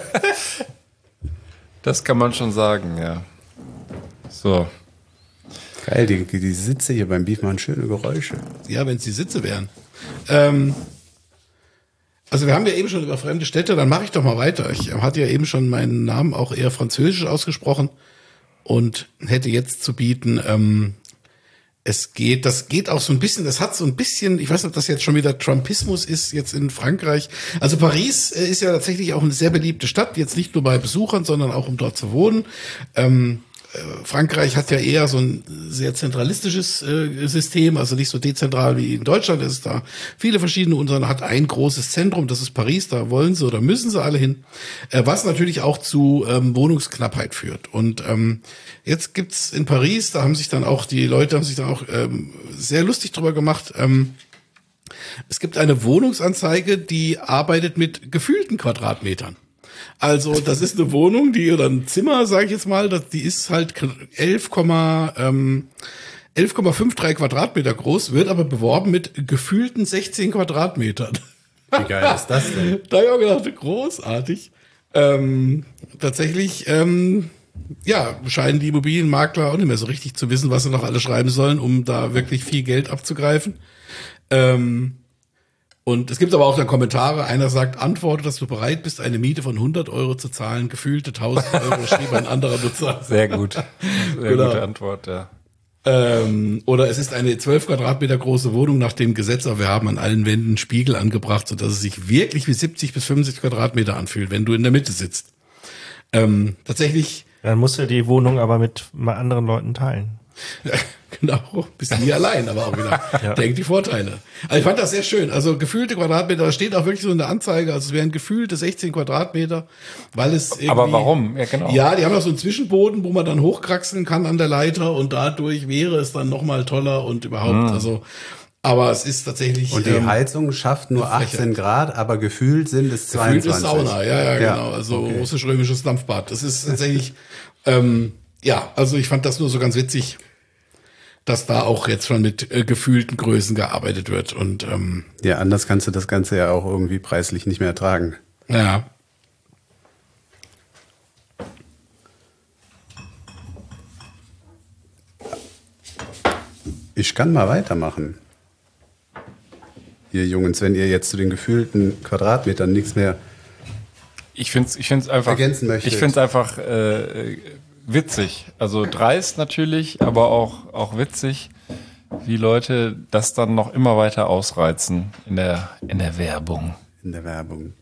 Das kann man schon sagen, ja. So. Geil, die, die Sitze hier beim Beef machen schöne Geräusche. Ja, wenn es die Sitze wären. Ähm, also wir haben ja eben schon über fremde Städte, dann mache ich doch mal weiter. Ich hatte ja eben schon meinen Namen auch eher französisch ausgesprochen und hätte jetzt zu bieten, ähm, es geht, das geht auch so ein bisschen, das hat so ein bisschen, ich weiß nicht, ob das jetzt schon wieder Trumpismus ist, jetzt in Frankreich. Also Paris äh, ist ja tatsächlich auch eine sehr beliebte Stadt, jetzt nicht nur bei Besuchern, sondern auch um dort zu wohnen. Ähm, Frankreich hat ja eher so ein sehr zentralistisches äh, System, also nicht so dezentral wie in Deutschland. Es ist da viele verschiedene Unternehmen, hat ein großes Zentrum, das ist Paris, da wollen sie oder müssen sie alle hin, äh, was natürlich auch zu ähm, Wohnungsknappheit führt. Und ähm, jetzt gibt's in Paris, da haben sich dann auch die Leute, haben sich dann auch ähm, sehr lustig drüber gemacht, ähm, es gibt eine Wohnungsanzeige, die arbeitet mit gefühlten Quadratmetern. Also das ist eine Wohnung, die oder ein Zimmer, sage ich jetzt mal, das, die ist halt elf Komma fünfunddreißig Quadratmeter groß, wird aber beworben mit gefühlten sechzehn Quadratmetern. Wie geil ist das denn? Da habe ich auch gedacht, großartig. Ähm, tatsächlich, ähm, ja, scheinen die Immobilienmakler auch nicht mehr so richtig zu wissen, was sie noch alle schreiben sollen, um da wirklich viel Geld abzugreifen. Ähm, Und es gibt aber auch dann Kommentare. Einer sagt, antworte, dass du bereit bist, eine Miete von hundert Euro zu zahlen. Gefühlte tausend Euro, schrieb ein anderer Nutzer. Sehr gut. Sehr Genau. gute Antwort, ja. Ähm, oder es ist eine zwölf Quadratmeter große Wohnung nach dem Gesetz, aber wir haben an allen Wänden Spiegel angebracht, sodass es sich wirklich wie siebzig bis fünfundsiebzig Quadratmeter anfühlt, wenn du in der Mitte sitzt. Ähm, tatsächlich. Dann musst du die Wohnung aber mit mal anderen Leuten teilen. Ja, genau, bist nie allein, aber auch wieder, ja. Denkt die Vorteile. Also ich fand das sehr schön, also gefühlte Quadratmeter, da steht auch wirklich so in der Anzeige, also es wären gefühlte sechzehn Quadratmeter, weil es irgendwie... Aber warum? Ja, genau. Ja, die haben auch so einen Zwischenboden, wo man dann hochkraxeln kann an der Leiter und dadurch wäre es dann nochmal toller und überhaupt, mhm. also... Aber es ist tatsächlich... Und die ähm, Heizung schafft nur achtzehn Grad, aber gefühlt sind es zweiundzwanzig. Gefühlt ist Sauna, ja, ja, ja, genau, also okay. Russisch-römisches Dampfbad. Das ist tatsächlich... ähm, ja, also ich fand das nur so ganz witzig, dass da auch jetzt schon mit äh, gefühlten Größen gearbeitet wird. Und ähm, ja, anders kannst du das Ganze ja auch irgendwie preislich nicht mehr ertragen. Ja. Ich kann mal weitermachen. Ihr Jungs, wenn ihr jetzt zu den gefühlten Quadratmetern nichts mehr ich find's, ich find's einfach, ergänzen möchtet. Ich finde es einfach äh, witzig. Also dreist natürlich, aber auch, auch witzig, wie Leute das dann noch immer weiter ausreizen in der, in der Werbung. In der Werbung.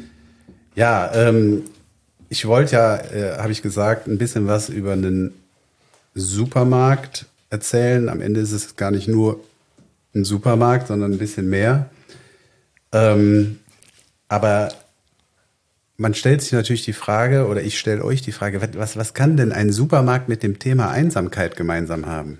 Ja, ähm, ich wollte ja, äh, habe ich gesagt, ein bisschen was über einen Supermarkt erzählen. Am Ende ist es gar nicht nur ein Supermarkt, sondern ein bisschen mehr. Ähm, aber man stellt sich natürlich die Frage, oder ich stelle euch die Frage, was, was kann denn ein Supermarkt mit dem Thema Einsamkeit gemeinsam haben?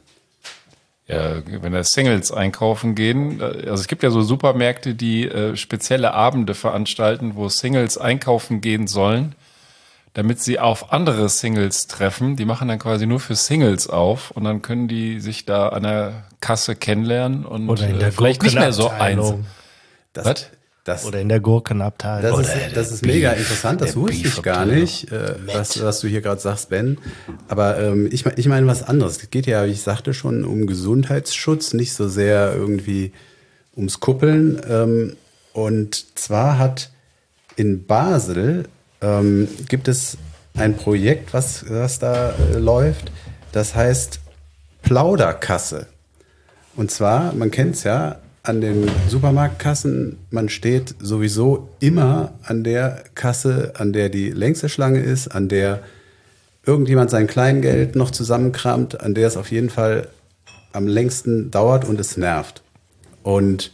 Ja, wenn da Singles einkaufen gehen, also es gibt ja so Supermärkte, die äh, spezielle Abende veranstalten, wo Singles einkaufen gehen sollen, damit sie auf andere Singles treffen. Die machen dann quasi nur für Singles auf und dann können die sich da an der Kasse kennenlernen und Oder in der äh, vielleicht nicht mehr so einsam. Was? Das, Oder in der Gurkenabteilung. Das ist, das ist mega interessant, das wusste ich gar nicht, äh, was, was du hier gerade sagst, Ben. Aber ähm, ich, ich meine was anderes. Es geht ja, wie ich sagte, schon um Gesundheitsschutz, nicht so sehr irgendwie ums Kuppeln. Ähm, und zwar hat in Basel ähm, gibt es ein Projekt, was, was da äh, läuft, das heißt Plauderkasse. Und zwar, man kennt es ja, an den Supermarktkassen, man steht sowieso immer an der Kasse, an der die längste Schlange ist, an der irgendjemand sein Kleingeld noch zusammenkramt, an der es auf jeden Fall am längsten dauert und es nervt. Und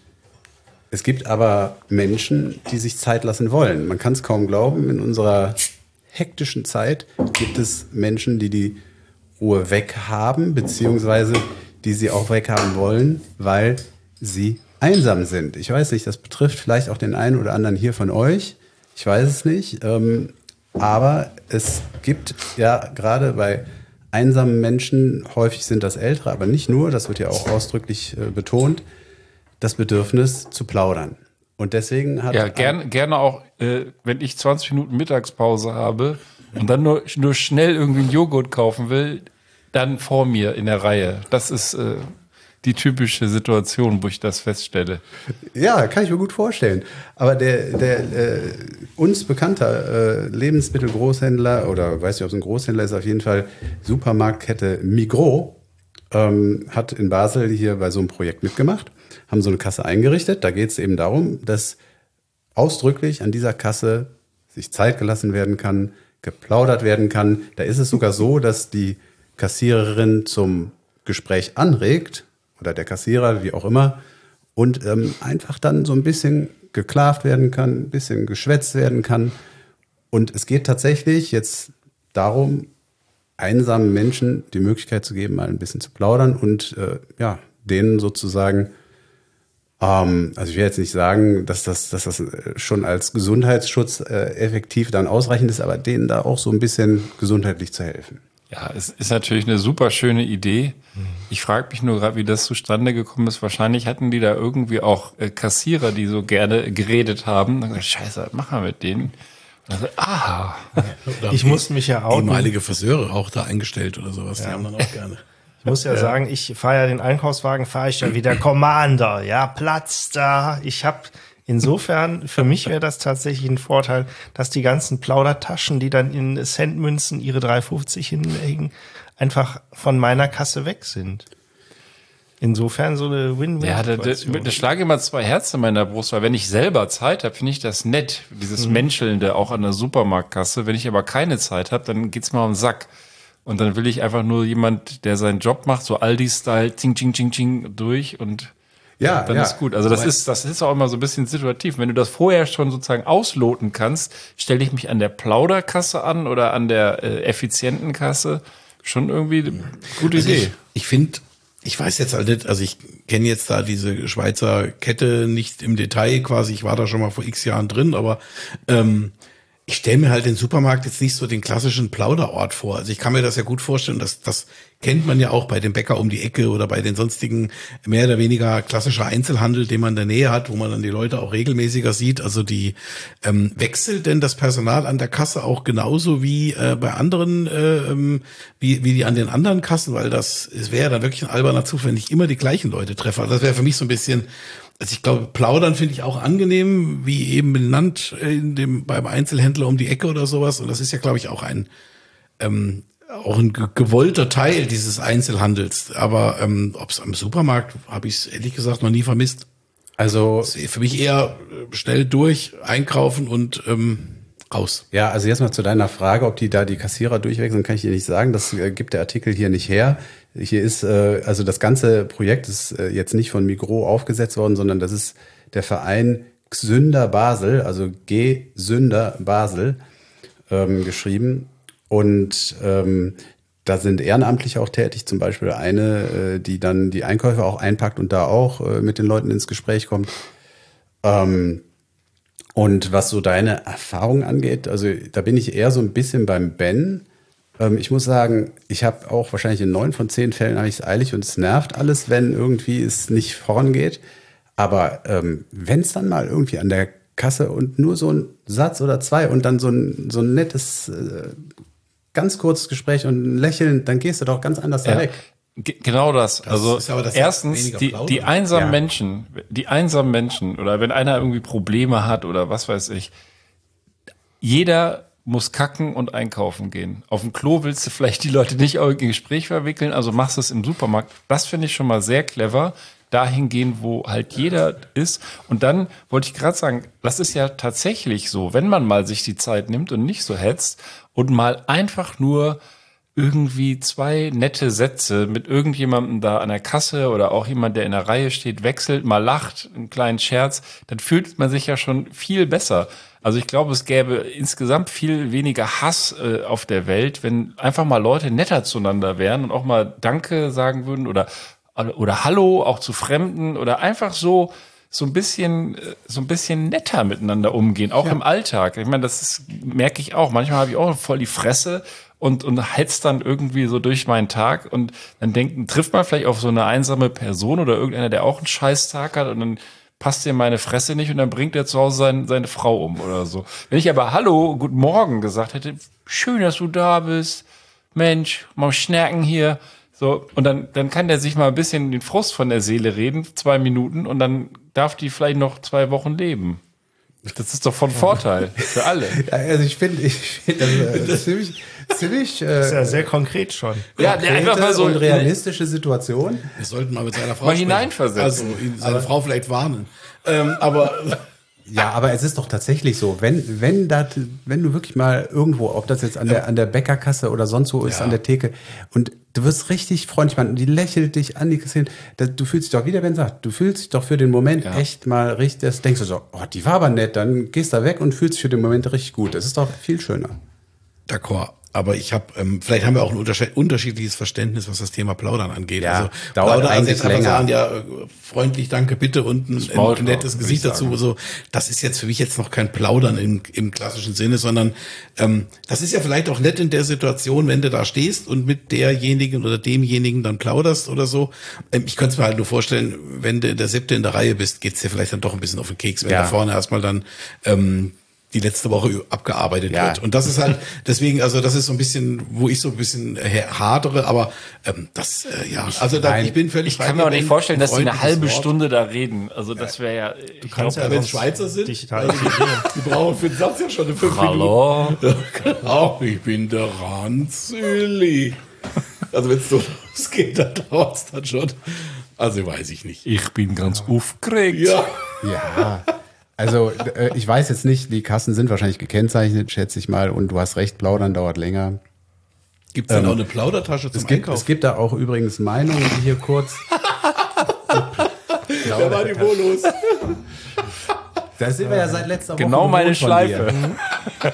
es gibt aber Menschen, die sich Zeit lassen wollen. Man kann es kaum glauben, in unserer hektischen Zeit gibt es Menschen, die die Ruhe weghaben, beziehungsweise die sie auch weghaben wollen, weil sie einsam sind. Ich weiß nicht, das betrifft vielleicht auch den einen oder anderen hier von euch. Ich weiß es nicht. Ähm, aber es gibt ja gerade bei einsamen Menschen, häufig sind das Ältere, aber nicht nur, das wird ja auch ausdrücklich äh, betont, das Bedürfnis zu plaudern. Und deswegen hat... Ja, gern, gerne auch, äh, wenn ich zwanzig Minuten Mittagspause habe und dann nur, nur schnell irgendwie einen Joghurt kaufen will, dann vor mir in der Reihe. Das ist äh, die typische Situation, wo ich das feststelle. Ja, kann ich mir gut vorstellen. Aber der, der äh, uns bekannter äh, Lebensmittelgroßhändler, oder weiß nicht, ob es ein Großhändler ist, auf jeden Fall Supermarktkette Migros, ähm, hat in Basel hier bei so einem Projekt mitgemacht, haben so eine Kasse eingerichtet. Da geht es eben darum, dass ausdrücklich an dieser Kasse sich Zeit gelassen werden kann, geplaudert werden kann. Da ist es sogar so, dass die Kassiererin zum Gespräch anregt oder der Kassierer, wie auch immer, und ähm, einfach dann so ein bisschen geklarft werden kann, ein bisschen geschwätzt werden kann. Und es geht tatsächlich jetzt darum, einsamen Menschen die Möglichkeit zu geben, mal ein bisschen zu plaudern und äh, ja, denen sozusagen, ähm, also ich will jetzt nicht sagen, dass das, dass das schon als Gesundheitsschutz äh, effektiv dann ausreichend ist, aber denen da auch so ein bisschen gesundheitlich zu helfen. Ja, es ist natürlich eine super schöne Idee. Ich frage mich nur gerade, wie das zustande gekommen ist. Wahrscheinlich hatten die da irgendwie auch äh, Kassierer, die so gerne geredet haben. Dann gesagt, Scheiße, was machen wir mit denen? Und dann, ah, ich muss mich ja outen. Ehemalige Friseure auch da eingestellt oder sowas. Ja. Die haben dann auch gerne. Ich muss ja, ja sagen, ich fahre ja den Einkaufswagen, fahre ich ja wie der Commander. Ja, Platz da. Ich habe insofern, für mich wäre das tatsächlich ein Vorteil, dass die ganzen Plaudertaschen, die dann in Centmünzen ihre drei fünfzig hinlegen, einfach von meiner Kasse weg sind. Insofern so eine Win-Win-Situation. Ja, da, da, da schlage immer zwei Herzen in meiner Brust, weil wenn ich selber Zeit habe, finde ich das nett, dieses mhm. Menschelnde auch an der Supermarktkasse. Wenn ich aber keine Zeit habe, dann geht's mal um den Sack. Und dann will ich einfach nur jemand, der seinen Job macht, so Aldi-Style, ting, ting, ting, ting, durch und ja, dann ja. ist gut. Also das Aber ist, das ist auch immer so ein bisschen situativ. Wenn du das vorher schon sozusagen ausloten kannst, stelle ich mich an der Plauderkasse an oder an der äh, effizienten Kasse. Schon irgendwie eine gute also Idee. Ich, ich finde, ich weiß jetzt halt nicht, also ich kenne jetzt da diese Schweizer Kette nicht im Detail quasi. Ich war da schon mal vor x Jahren drin, aber ähm, ich stelle mir halt den Supermarkt jetzt nicht so den klassischen Plauderort vor. Also ich kann mir das ja gut vorstellen, dass das kennt man ja auch bei dem Bäcker um die Ecke oder bei den sonstigen mehr oder weniger klassischer Einzelhandel, den man in der Nähe hat, wo man dann die Leute auch regelmäßiger sieht. Also die ähm, wechselt denn das Personal an der Kasse auch genauso wie äh, bei anderen, äh, wie wie die an den anderen Kassen, weil das es wäre dann wirklich ein alberner Zufall, wenn ich immer die gleichen Leute treffe. Also das wäre für mich so ein bisschen. Also ich glaube, plaudern finde ich auch angenehm, wie eben benannt in dem beim Einzelhändler um die Ecke oder sowas. Und das ist ja, glaube ich, auch ein ähm, auch ein gewollter Teil dieses Einzelhandels. Aber ähm, ob es am Supermarkt, habe ich es ehrlich gesagt noch nie vermisst. Also für mich eher schnell durch, einkaufen und ähm, raus. Ja, also jetzt mal zu deiner Frage, ob die da die Kassierer durchwechseln, kann ich dir nicht sagen. Das äh, gibt der Artikel hier nicht her. Hier ist, äh, also das ganze Projekt ist äh, jetzt nicht von Migros aufgesetzt worden, sondern das ist der Verein Gsünder Basel, also G-Sünder Basel, ähm, geschrieben. Und ähm, da sind Ehrenamtliche auch tätig, zum Beispiel eine, äh, die dann die Einkäufe auch einpackt und da auch äh, mit den Leuten ins Gespräch kommt. Ähm, und was so deine Erfahrung angeht, also da bin ich eher so ein bisschen beim Ben. Ähm, ich muss sagen, ich habe auch wahrscheinlich in neun von zehn Fällen habe ich es eilig und es nervt alles, wenn irgendwie es nicht vorangeht. Aber ähm, wenn es dann mal irgendwie an der Kasse und nur so ein Satz oder zwei und dann so ein, so ein nettes, äh, ganz kurzes Gespräch und ein Lächeln, dann gehst du doch ganz anders ja. da weg. G- genau das. das also das erstens, die, die einsamen ja. Menschen, die einsamen Menschen oder wenn einer irgendwie Probleme hat oder was weiß ich, jeder muss kacken und einkaufen gehen. Auf dem Klo willst du vielleicht die Leute nicht auch in ein Gespräch verwickeln, also machst du es im Supermarkt. Das finde ich schon mal sehr clever. Dahin gehen, wo halt jeder ist. Und dann wollte ich gerade sagen, das ist ja tatsächlich so, wenn man mal sich die Zeit nimmt und nicht so hetzt und mal einfach nur irgendwie zwei nette Sätze mit irgendjemandem da an der Kasse oder auch jemand, der in der Reihe steht, wechselt, mal lacht, einen kleinen Scherz, dann fühlt man sich ja schon viel besser. Also ich glaube, es gäbe insgesamt viel weniger Hass äh, auf der Welt, wenn einfach mal Leute netter zueinander wären und auch mal Danke sagen würden oder oder Hallo auch zu Fremden oder einfach so so ein bisschen so ein bisschen netter miteinander umgehen, auch ja. im Alltag. Ich meine, das ist, merke ich auch. Manchmal habe ich auch voll die Fresse und und hetzt dann irgendwie so durch meinen Tag und dann denken, trifft man vielleicht auf so eine einsame Person oder irgendeiner, der auch einen Scheißtag hat und dann passt dir meine Fresse nicht und dann bringt er zu Hause sein, seine Frau um oder so. Wenn ich aber Hallo, guten Morgen gesagt hätte, schön, dass du da bist, Mensch, mal schnacken hier. So, und dann, dann kann der sich mal ein bisschen den Frust von der Seele reden, zwei Minuten, und dann darf die vielleicht noch zwei Wochen leben. Das ist doch von Vorteil für alle. Ja, also ich finde, ich finde das, das ziemlich, ziemlich. Das ist ja sehr konkret schon. Ja, einfach mal so eine realistische Situation. Wir sollten mal mit seiner Frau mal hineinversetzen. Also ihn, seine aber, Frau vielleicht warnen. Ähm, aber Ja, aber es ist doch tatsächlich so, wenn, wenn das, wenn du wirklich mal irgendwo, ob das jetzt an der, an der Bäckerkasse oder sonst wo ist, Ja. an der Theke, und du wirst richtig freundlich, man, die lächelt dich an, die Christine, das, du fühlst dich doch, wie der Ben sagt, du fühlst dich doch für den Moment Ja. echt mal richtig, das denkst du so, oh, die war aber nett, dann gehst du da weg und fühlst dich für den Moment richtig gut. Das ist doch viel schöner. D'accord. Aber ich habe, ähm, vielleicht haben wir auch ein untersche- unterschiedliches Verständnis, was das Thema Plaudern angeht. Ja, also dauert Plaudern, also eigentlich jetzt einfach länger. sagen, ja, äh, freundlich, danke, bitte und ein, Smalltalk, ein nettes würde Gesicht ich dazu. sagen. So, das ist jetzt für mich jetzt noch kein Plaudern im, im klassischen Sinne, sondern ähm, das ist ja vielleicht auch nett in der Situation, wenn du da stehst und mit derjenigen oder demjenigen dann plauderst oder so. Ähm, ich könnte es mir halt nur vorstellen, wenn du der Siebte in der Reihe bist, geht's dir vielleicht dann doch ein bisschen auf den Keks, wenn Ja. da vorne erstmal dann ähm, die letzte Woche abgearbeitet Ja. wird. Und das ist halt, deswegen, also das ist so ein bisschen, wo ich so ein bisschen äh, hadere, aber ähm, das, äh, ja, also da, Nein, ich bin völlig Ich kann mir auch nicht vorstellen, dass die eine halbe freundliches Wort. Stunde da reden. Also das wäre ja... Ich kannst glaub, ja Wenn sonst Schweizer sind, digital also die, die brauchen für den Satz ja schon eine fünf Hallo? Minuten. Genau, ich bin der Ranzüli. Also wenn es so losgeht, dann dauert es dann schon. Also weiß ich nicht. Ich bin ganz aufgeregt. Ja. Ja, also äh, ich weiß jetzt nicht, die Kassen sind wahrscheinlich gekennzeichnet, schätze ich mal, und du hast recht, plaudern dauert länger. Gibt es denn auch eine Plaudertasche zum Es gibt, Einkauf? es gibt da auch übrigens Meinungen, die hier kurz... Da war die wohl los. Da sind wir ja seit letzter Woche. Genau meine gewohnt von Schleife. dir.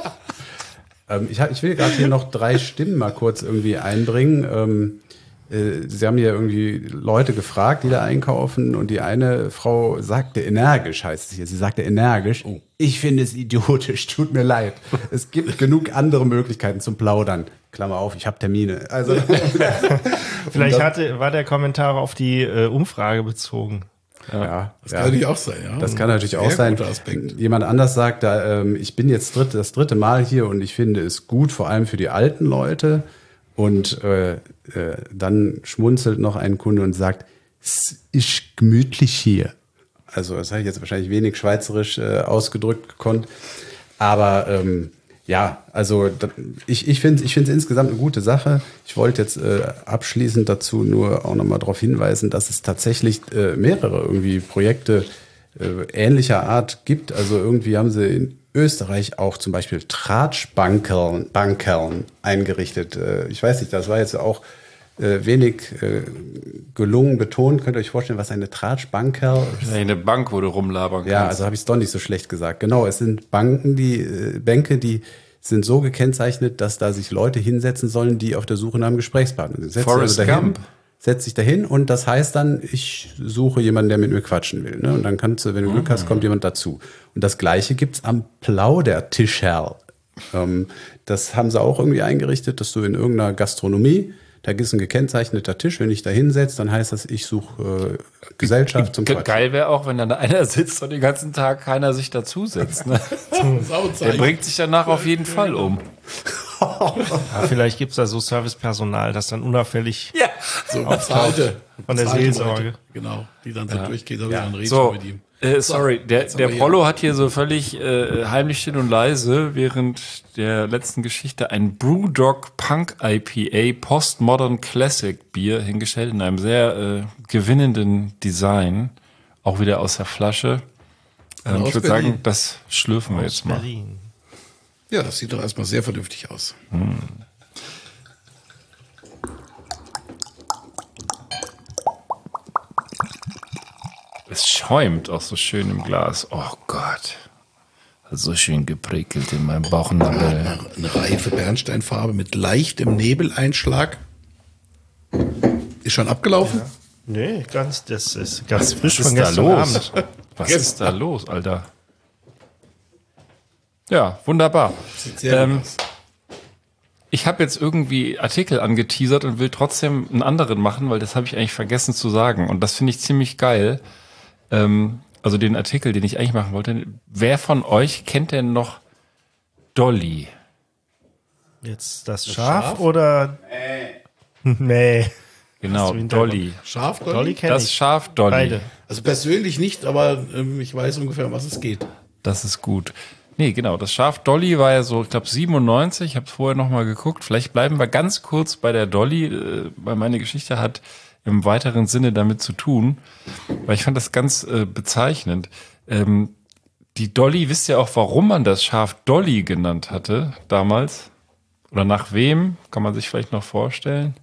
ähm, ich, hab, ich will gerade hier noch drei Stimmen mal kurz irgendwie einbringen. Ähm, äh, Sie haben hier irgendwie Leute gefragt, die da einkaufen, und die eine Frau sagte energisch, heißt es hier, sie sagte energisch, Oh. ich finde es idiotisch, tut mir leid. Es gibt genug andere Möglichkeiten zum Plaudern. Klammer auf, ich habe Termine. Also Vielleicht hatte, war der Kommentar auf die äh, Umfrage bezogen. ja, Das ja. kann natürlich auch sein, ja. Das kann natürlich auch Sehr sein. guter Aspekt. Jemand anders sagt, da, ähm, ich bin jetzt dritte, das dritte Mal hier und ich finde es gut, vor allem für die alten Leute. Und äh, äh, dann schmunzelt noch ein Kunde und sagt, es ist gemütlich hier. Also das habe ich jetzt wahrscheinlich wenig schweizerisch äh, ausgedrückt gekonnt. Aber ähm, ja, also da, ich, ich finde ich finde es insgesamt eine gute Sache. Ich wollte jetzt äh, abschließend dazu nur auch nochmal darauf hinweisen, dass es tatsächlich äh, mehrere irgendwie Projekte äh, ähnlicher Art gibt. Also irgendwie haben sie in Österreich auch zum Beispiel Tratschbankern Bankern eingerichtet. Äh, ich weiß nicht, das war jetzt auch äh, wenig äh, gelungen betont. Könnt ihr euch vorstellen, was eine Tratschbanker ist? Eine Bank, wo du rumlabern kannst. Ja, also habe ich es doch nicht so schlecht gesagt. Genau, es sind Banken, die äh, Bänke, die sind so gekennzeichnet, dass da sich Leute hinsetzen sollen, die auf der Suche nach einem Gesprächspartner sind. Setzt Forrest also dahin, Gump. setzt sich dahin und das heißt dann, ich suche jemanden, der mit mir quatschen will. Ne? Und dann kannst du, wenn du Glück hast, kommt jemand dazu. Und das Gleiche gibt's am Plaudertischerl. Ähm, das haben sie auch irgendwie eingerichtet, dass du in irgendeiner Gastronomie, da ist ein gekennzeichneter Tisch, wenn ich da hinsetze, dann heißt das, ich suche äh, Gesellschaft zum Ge- Quatschen. Geil wäre auch, wenn dann da einer sitzt und den ganzen Tag keiner sich dazusetzt. Ne? Der bringt sich danach auf jeden Fall um. Ja, vielleicht gibt's da so Servicepersonal, das dann unauffällig Ja. So bezahlte. von der bezahlte Seelsorge. Leute. Genau, die dann so durchgeht, so ja. dann redest So, du mit ihm. äh, sorry, der, jetzt der aber hier- Prollo hat hier so völlig äh, heimlich still und leise während der letzten Geschichte ein Brewdog Punk I P A Postmodern Classic Bier hingestellt in einem sehr äh, gewinnenden Design, auch wieder aus der Flasche. Ähm, aus ich würde Berlin. sagen, das schlürfen wir jetzt mal. Berlin. Ja, das sieht doch erstmal sehr vernünftig aus. Es schäumt auch so schön im Glas. Oh Gott. Hat so schön geprickelt in meinem Bauchnabel. Eine reife Bernsteinfarbe mit leichtem Nebeleinschlag. Ist schon abgelaufen? Nee, ganz, das ist ganz Was frisch ist von da gestern los? Abend. Was ist da los, Alter? Ja, wunderbar. Sieht sehr Ähm, gut aus. Ich habe jetzt irgendwie Artikel angeteasert und will trotzdem einen anderen machen, weil das habe ich eigentlich vergessen zu sagen. Und das finde ich ziemlich geil. Ähm, also den Artikel, den ich eigentlich machen wollte. Wer von euch kennt denn noch Dolly? Jetzt das Schaf, Schaf? oder? Nee. Nee. Genau, Dolly. Scharf, Dolly? Dolly kenne Das ich. Schaf Dolly. Beide. Also persönlich nicht, aber ähm, ich weiß ungefähr, um was es geht. Das ist gut. Nee, genau. Das Schaf Dolly war ja so, ich glaube, siebenundneunzig. Ich habe vorher noch mal geguckt. Vielleicht bleiben wir ganz kurz bei der Dolly, äh, weil meine Geschichte hat im weiteren Sinne damit zu tun. Weil ich fand das ganz äh, bezeichnend. Ähm, die Dolly, wisst ihr auch, warum man das Schaf Dolly genannt hatte damals? Oder nach wem? Kann man sich vielleicht noch vorstellen?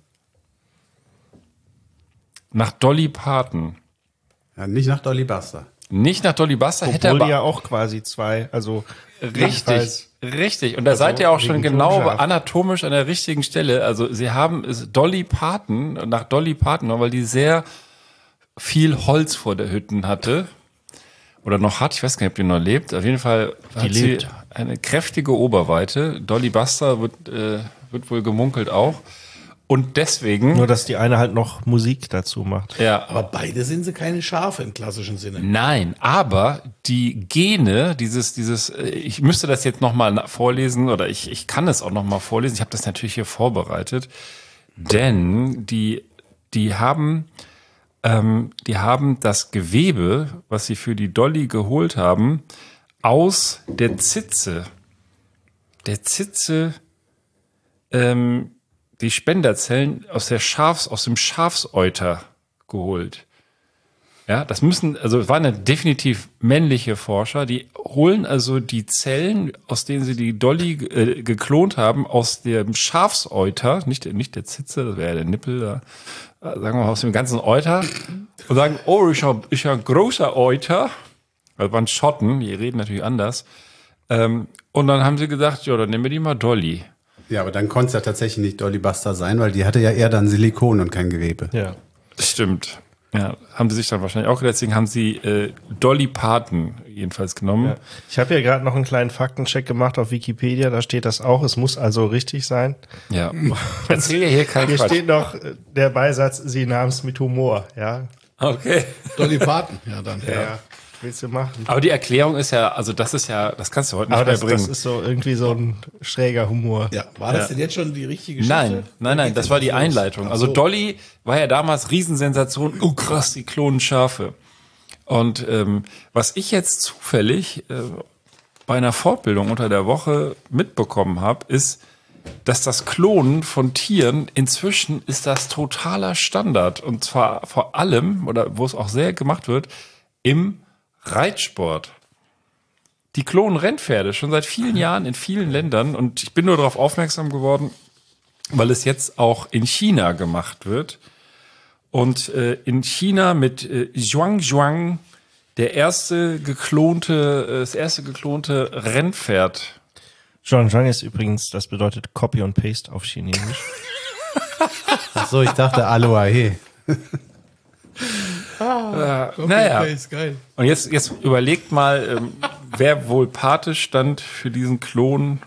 Nach Dolly Parton. Ja, nicht nach Dolly Buster. Nicht nach Dolly Buster, Obwohl hätte aber die ja auch quasi zwei, also richtig, richtig. Und da Also seid ihr auch schon wegen genau Klonschaf. anatomisch an der richtigen Stelle. Also sie haben es Dolly Parton, nach Dolly Parton, weil die sehr viel Holz vor der Hütten hatte. Oder noch hat, ich weiß gar nicht, ob die noch lebt. Auf jeden Fall Die hat lebt. sie eine kräftige Oberweite. Dolly Buster wird, äh, wird wohl gemunkelt auch. Und deswegen... nur, dass die eine halt noch Musik dazu macht. ja, Aber beide sind sie keine Schafe im klassischen Sinne. nein, aber die Gene, dieses, dieses, äh, ich müsste das jetzt nochmal vorlesen oder ich, ich kann es auch nochmal vorlesen. Ich habe das natürlich hier vorbereitet, denn die, die haben, ähm, die haben das Gewebe, was sie für die Dolly geholt haben, aus der Zitze, der Zitze, ähm, die Spenderzellen aus der Schafs, aus dem Schafsäuter geholt. Ja, das müssen, also es waren ja definitiv männliche Forscher, die holen also die Zellen, aus denen sie die Dolly äh, geklont haben, aus dem Schafsäuter, nicht, nicht der Zitze, das wäre ja der Nippel, da, äh, sagen wir mal aus dem ganzen Euter, und sagen, oh, ich habe ich hab ein großer Euter, das waren Schotten, die reden natürlich anders, ähm, und dann haben sie gesagt, ja, dann nehmen wir die mal Dolly. Ja, aber dann konnte es ja tatsächlich nicht Dolly Buster sein, weil die hatte ja eher dann Silikon und kein Gewebe. Ja. Stimmt. Ja, haben sie sich dann wahrscheinlich auch gedacht, deswegen haben sie äh, Dolly Parton jedenfalls genommen. Ja. Ich habe ja gerade noch einen kleinen Faktencheck gemacht auf Wikipedia, da steht das auch, es muss also richtig sein. Ja. Erzähl ja hier keinen Hier Quatsch. steht noch äh, der Beisatz, sie nahm es mit Humor, ja. Okay. Dolly Parton, ja dann. Ja, ja. Willst du machen? Aber die Erklärung ist ja, also das ist ja, das kannst du heute nicht Aber mehr das, bringen. das ist so irgendwie so ein schräger Humor. Ja, war das Ja. denn jetzt schon die richtige Geschichte? Nein, nein, nein, das war die Einleitung. Also Dolly war ja damals Riesensensation. Oh krass, die klonen Schafe. Und ähm, was ich jetzt zufällig äh, bei einer Fortbildung unter der Woche mitbekommen habe, ist, dass das Klonen von Tieren inzwischen ist das totaler Standard. Und zwar vor allem, oder wo es auch sehr gemacht wird, im Reitsport. Die klonen Rennpferde schon seit vielen Jahren in vielen Ländern und ich bin nur darauf aufmerksam geworden, weil es jetzt auch in China gemacht wird. Und äh, in China mit äh, Zhuang Zhuang, der erste geklonte, äh, das erste geklonte Rennpferd. Zhuang Zhuang ist übrigens, das bedeutet Copy und Paste auf Chinesisch. Ach so, ich dachte Aloha. Ah, okay, naja. okay, ist geil. Und jetzt, jetzt überlegt mal, ähm, wer wohl Pate stand für diesen Klon.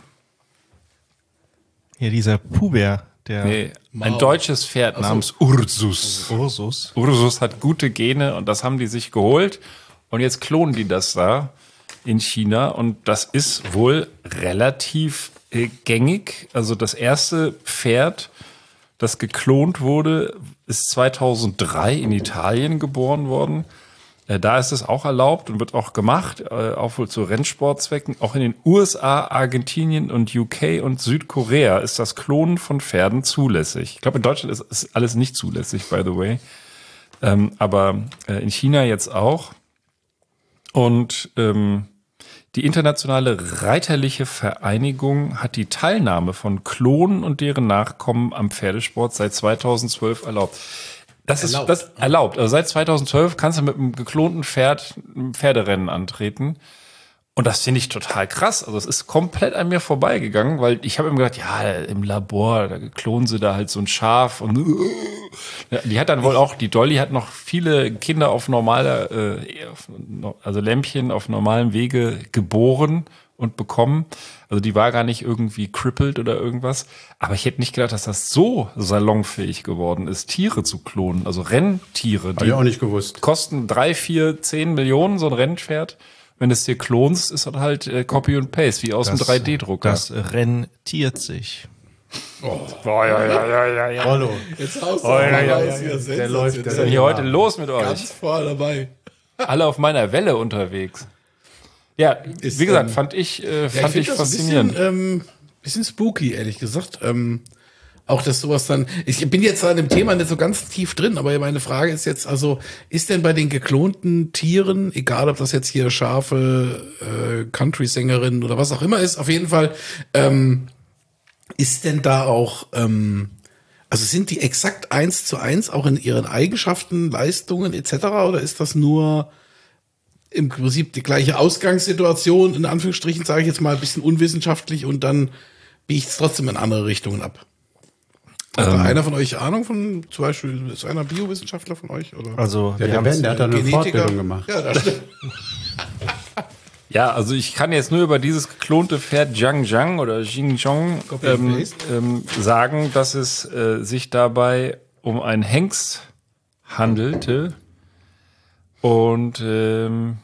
Hier dieser Puber, der Nee, ein Mao. deutsches Pferd namens Ursus. Ursus. Ursus hat gute Gene und das haben die sich geholt. Und jetzt klonen die das da in China. Und das ist wohl relativ äh, gängig. Also das erste Pferd, das geklont wurde, ist zweitausenddrei in Italien geboren worden. Äh, da ist es auch erlaubt und wird auch gemacht, äh, auch wohl zu Rennsportzwecken. Auch in den U S A, Argentinien und U K und Südkorea ist das Klonen von Pferden zulässig. Ich glaube, in Deutschland ist, ist alles nicht zulässig, by the way. Ähm, aber äh, in China jetzt auch. Und ähm, die Internationale Reiterliche Vereinigung hat die Teilnahme von Klonen und deren Nachkommen am Pferdesport seit zweitausendzwölf erlaubt. Das Erlaubt. ist das erlaubt. Also seit zweitausendzwölf kannst du mit einem geklonten Pferd ein Pferderennen antreten. Und das finde ich total krass. Also es ist komplett an mir vorbeigegangen, weil ich habe immer gedacht, ja, im Labor, da klonen sie da halt so ein Schaf und ja, die hat dann wohl auch, die Dolly hat noch viele Kinder auf normaler, äh, auf, also Lämpchen auf normalem Wege geboren und bekommen. Also die war gar nicht irgendwie crippled oder irgendwas. Aber ich hätte nicht gedacht, dass das so salonfähig geworden ist, Tiere zu klonen. Also Renntiere, Hab ich auch nicht gewusst. kosten drei, vier, zehn Millionen, so ein Rennpferd. Wenn du es dir klonst, ist das halt äh, Copy und Paste, wie aus dem drei D Drucker. Das rentiert sich. Boah, ja, ja, ja, ja, ja. Rollo. Jetzt haust du Oh, auch ja, mal ja, raus ja, hier. Der sensationell. läuft, der Was ist denn hier heute los mit euch? Ganz vorne dabei. Alle auf meiner Welle unterwegs. Ja, Ist, wie gesagt, ähm, fand ich, äh, Ja, fand find ich das faszinierend. Ein bisschen, ähm, bisschen spooky, ehrlich gesagt. Ähm, Auch dass sowas dann, ich bin jetzt an dem Thema nicht so ganz tief drin, aber meine Frage ist jetzt, also ist denn bei den geklonten Tieren, egal ob das jetzt hier Schafe, äh, Country-Sängerinnen oder was auch immer ist, auf jeden Fall, ähm, ist denn da auch, ähm, also sind die exakt eins zu eins auch in ihren Eigenschaften, Leistungen et cetera oder ist das nur im Prinzip die gleiche Ausgangssituation, in Anführungsstrichen sage ich jetzt mal ein bisschen unwissenschaftlich und dann biegt es trotzdem in andere Richtungen ab? Hat Ähm, da einer von euch Ahnung von, zum Beispiel, ist einer Biowissenschaftler von euch? Oder? Also, Ja, wir der, haben Ben, der hat da eine Genetiker? Fortbildung gemacht. Ja, das stimmt. Ja, also ich kann jetzt nur über dieses geklonte Pferd Zhang Zhang oder Xing Zhong Copy and ähm, paste. ähm, sagen, dass es äh, sich dabei um einen Hengst handelte und ähm,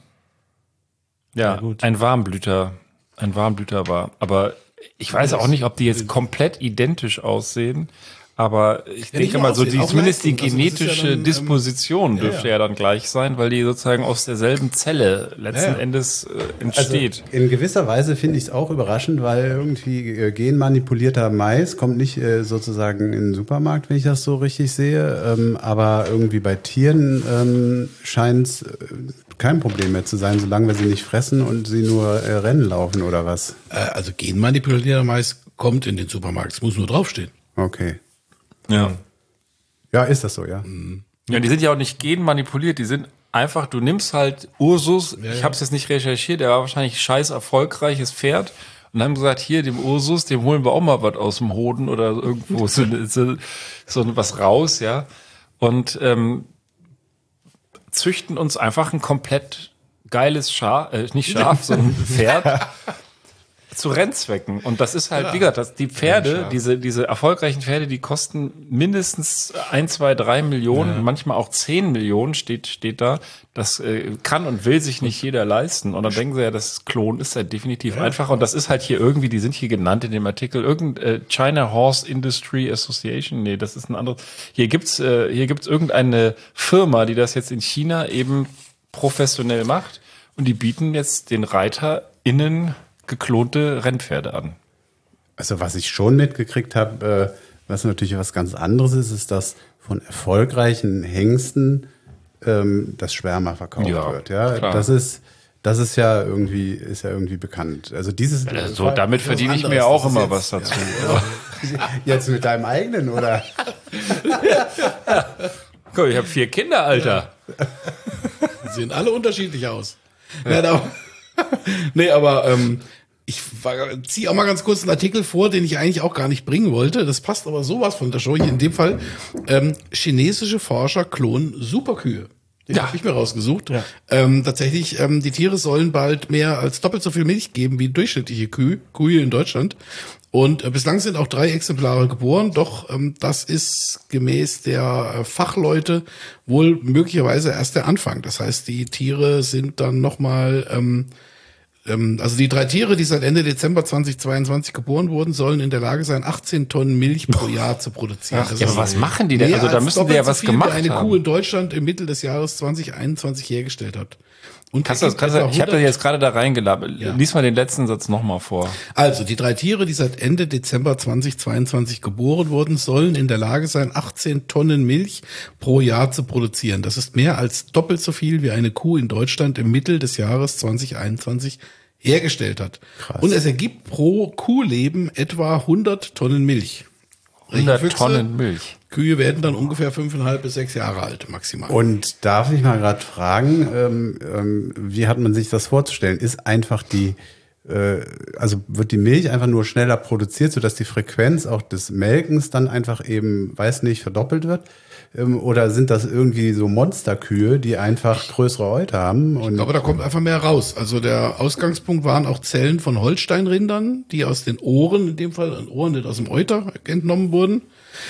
ja, Ja, gut. ein Warmblüter, ein Warmblüter war. Aber ich weiß auch nicht, ob die jetzt komplett identisch aussehen. Aber ich Ja, denke nicht nur mal, so aussehen, die, auch zumindest die Leistung. Also das ist ja genetische dann, ähm, Disposition ja, dürfte ja. ja dann gleich sein, weil die sozusagen aus derselben Zelle letzten Ja, ja. Endes äh, Also entsteht. in gewisser Weise finde ich es auch überraschend, weil irgendwie äh, genmanipulierter Mais kommt nicht äh, sozusagen in den Supermarkt, wenn ich das so richtig sehe. Ähm, aber irgendwie bei Tieren ähm, scheint es äh, kein Problem mehr zu sein, solange wir sie nicht fressen und sie nur äh, Rennen laufen oder was. Äh, also genmanipulierter Mais kommt in den Supermarkt, es muss nur draufstehen. Okay. Ja. Ja, ist das so, ja. Ja, die sind ja auch nicht genmanipuliert, die sind einfach, du nimmst halt Ursus, ich habe es jetzt nicht recherchiert, der war wahrscheinlich scheiß erfolgreiches Pferd und haben gesagt, hier, dem Ursus, dem holen wir auch mal was aus dem Hoden oder irgendwo so, so, so was raus, ja, und ähm, züchten uns einfach ein komplett geiles Schaf, äh, nicht Schaf, sondern Pferd zu Rennzwecken. Und das ist halt, Ja. wie gesagt, das, die Pferde, Rennschaf. diese, diese erfolgreichen Pferde, die kosten mindestens ein, zwei, drei Millionen, manchmal auch zehn Millionen steht, steht da. Das äh, kann und will sich nicht jeder leisten. Und dann denken sie ja, das Klon ist ja definitiv einfacher. Und das ist halt hier irgendwie, die sind hier genannt in dem Artikel, irgendein äh, China Horse Industry Association. Nee, das ist ein anderes. Hier gibt's, äh, hier gibt's irgendeine Firma, die das jetzt in China eben professionell macht. Und die bieten jetzt den ReiterInnen geklonte Rennpferde an. Also was ich schon mitgekriegt habe, äh, was natürlich was ganz anderes ist, ist, dass von erfolgreichen Hengsten ähm, das Sperma verkauft Ja, wird. Ja, klar. das ist das ist ja irgendwie ist ja irgendwie bekannt. Also dieses So, damit verdiene ich mir auch immer was dazu. jetzt mit deinem eigenen oder? Guck, ich habe vier Kinder, Alter. Die sehen alle unterschiedlich aus. Ja. Nein, aber, nee, aber ähm, ich ziehe auch mal ganz kurz einen Artikel vor, den ich eigentlich auch gar nicht bringen wollte. Das passt aber sowas von der Show hier. In dem Fall, ähm, chinesische Forscher klonen Superkühe. Den Ja. habe ich mir rausgesucht. Ja. Ähm, tatsächlich, ähm, die Tiere sollen bald mehr als doppelt so viel Milch geben wie durchschnittliche Kühe, Kühe in Deutschland. Und äh, bislang sind auch drei Exemplare geboren, doch ähm, das ist gemäß der äh, Fachleute wohl möglicherweise erst der Anfang. Das heißt, die Tiere sind dann nochmal, ähm, ähm, also die drei Tiere, die seit Ende Dezember zweitausendzweiundzwanzig geboren wurden, sollen in der Lage sein, achtzehn Tonnen Milch pro Jahr zu produzieren. Das ja, ist aber was machen die denn? mehr Also da als müssen die ja doppelt so was viel, wie gemacht eine haben. Kuh in Deutschland im Mittel des Jahres zweitausendeinundzwanzig hergestellt hat. Und Kannst du, es gibt kannst du, etwa ich habe da hundert jetzt gerade da reingelabert. Ja. Lies mal den letzten Satz nochmal vor. Also, die drei Tiere, die seit Ende Dezember zweitausendzweiundzwanzig geboren wurden, sollen in der Lage sein, achtzehn Tonnen Milch pro Jahr zu produzieren. Das ist mehr als doppelt so viel, wie eine Kuh in Deutschland im Mittel des Jahres zweitausendeinundzwanzig hergestellt hat. Krass. Und es ergibt pro Kuhleben etwa hundert Tonnen Milch. hundert Füchse, Tonnen Milch. Kühe werden dann ungefähr fünfeinhalb bis sechs Jahre alt, maximal. Und darf ich mal gerade fragen, ähm, ähm, wie hat man sich das vorzustellen? Ist einfach die, äh, also wird die Milch einfach nur schneller produziert, sodass die Frequenz auch des Melkens dann einfach eben, weiß nicht, verdoppelt wird? Ähm, oder sind das irgendwie so Monsterkühe, die einfach größere Häute haben? Und Aber da kommt einfach mehr raus. Also der Ausgangspunkt waren auch Zellen von Holsteinrindern, die aus den Ohren, in dem Fall an Ohren, nicht aus dem Euter, entnommen wurden.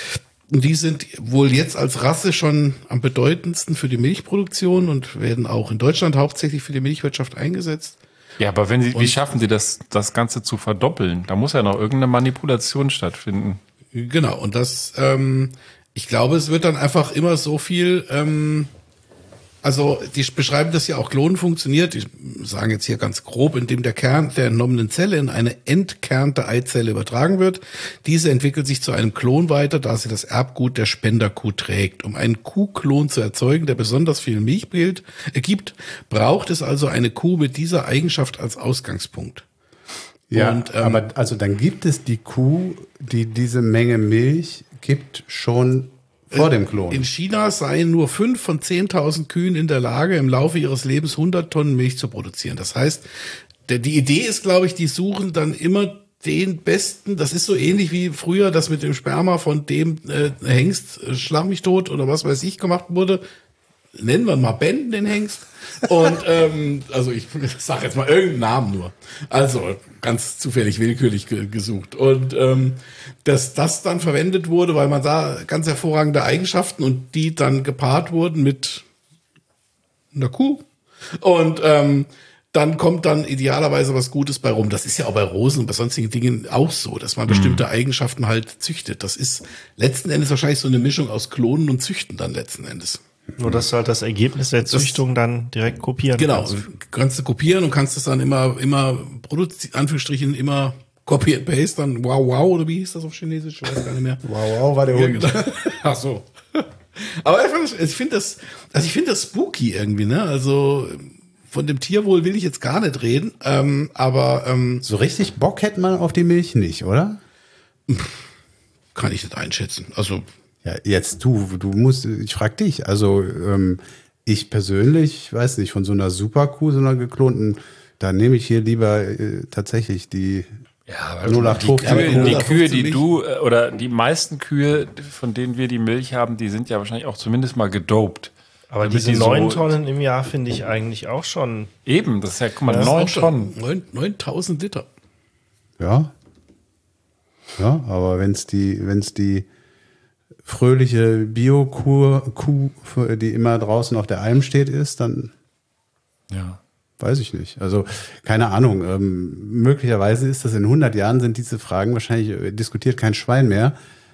Und die sind wohl jetzt als Rasse schon am bedeutendsten für die Milchproduktion und werden auch in Deutschland hauptsächlich für die Milchwirtschaft eingesetzt. Ja, aber wenn sie, Und- wie schaffen sie das, das Ganze zu verdoppeln? Da muss ja noch irgendeine Manipulation stattfinden. Genau, und das, ähm, ich glaube, es wird dann einfach immer so viel, ähm, Also die beschreiben das ja auch, Klonen funktioniert, die sagen jetzt hier ganz grob, indem der Kern der entnommenen Zelle in eine entkernte Eizelle übertragen wird. Diese entwickelt sich zu einem Klon weiter, da sie das Erbgut der Spenderkuh trägt. Um einen Kuhklon zu erzeugen, der besonders viel Milch bildet, äh, gibt, braucht es also eine Kuh mit dieser Eigenschaft als Ausgangspunkt. Ja, Und, ähm, aber also dann gibt es die Kuh, die diese Menge Milch gibt, schon vor dem Klon. In China seien nur fünf von zehntausend Kühen in der Lage, im Laufe ihres Lebens hundert Tonnen Milch zu produzieren. Das heißt, der, die Idee ist, glaube ich, die suchen dann immer den Besten. Das ist so ähnlich wie früher das mit dem Sperma von dem äh, Hengst, äh, schlag mich tot oder was weiß ich, gemacht wurde. Nennen wir mal Ben, den Hengst. Und ähm, also ich sage jetzt mal irgendeinen Namen nur. Also ganz zufällig willkürlich ge- gesucht. Und ähm, dass das dann verwendet wurde, weil man da ganz hervorragende Eigenschaften und die dann gepaart wurden mit einer Kuh. Und ähm, dann kommt dann idealerweise was Gutes bei rum. Das ist ja auch bei Rosen und bei sonstigen Dingen auch so, dass man mhm. bestimmte Eigenschaften halt züchtet. Das ist letzten Endes wahrscheinlich so eine Mischung aus Klonen und Züchten dann letzten Endes. Nur, dass du halt das Ergebnis der Züchtung das, dann direkt kopieren genau, kannst. Genau, kannst du kopieren und kannst es dann immer, immer, produzieren, Anführungsstrichen, immer copy and paste, dann wow, wow, oder wie hieß das auf Chinesisch? Ich weiß gar nicht mehr. Wow, wow, war der Hund. Ach so. Aber ich finde das, also ich finde das spooky irgendwie, ne? Also, von dem Tierwohl will ich jetzt gar nicht reden, ähm, aber, ähm, so richtig Bock hätte man auf die Milch nicht, oder? Kann ich nicht einschätzen. Also, ja, jetzt du, du musst, ich frag dich, also ähm, ich persönlich, weiß nicht, von so einer Superkuh, so einer geklonten, da nehme ich hier lieber äh, tatsächlich die ja, null acht fünfzehn. Die Kühe, die, Kühe, die du, äh, oder die meisten Kühe, von denen wir die Milch haben, die sind ja wahrscheinlich auch zumindest mal gedopt. Aber damit diese die neun so Tonnen im Jahr finde ich eigentlich auch schon. Eben, das ist ja, guck mal, das neun ist auch Tonnen. schon neuntausend Liter. Ja. Ja, aber wenn's die, wenn's die fröhliche Bio-Kuh, Kuh, die immer draußen auf der Alm steht, ist, dann ja. weiß ich nicht. Also keine Ahnung. Ähm, möglicherweise ist das in hundert Jahren sind diese Fragen wahrscheinlich äh, diskutiert kein Schwein mehr.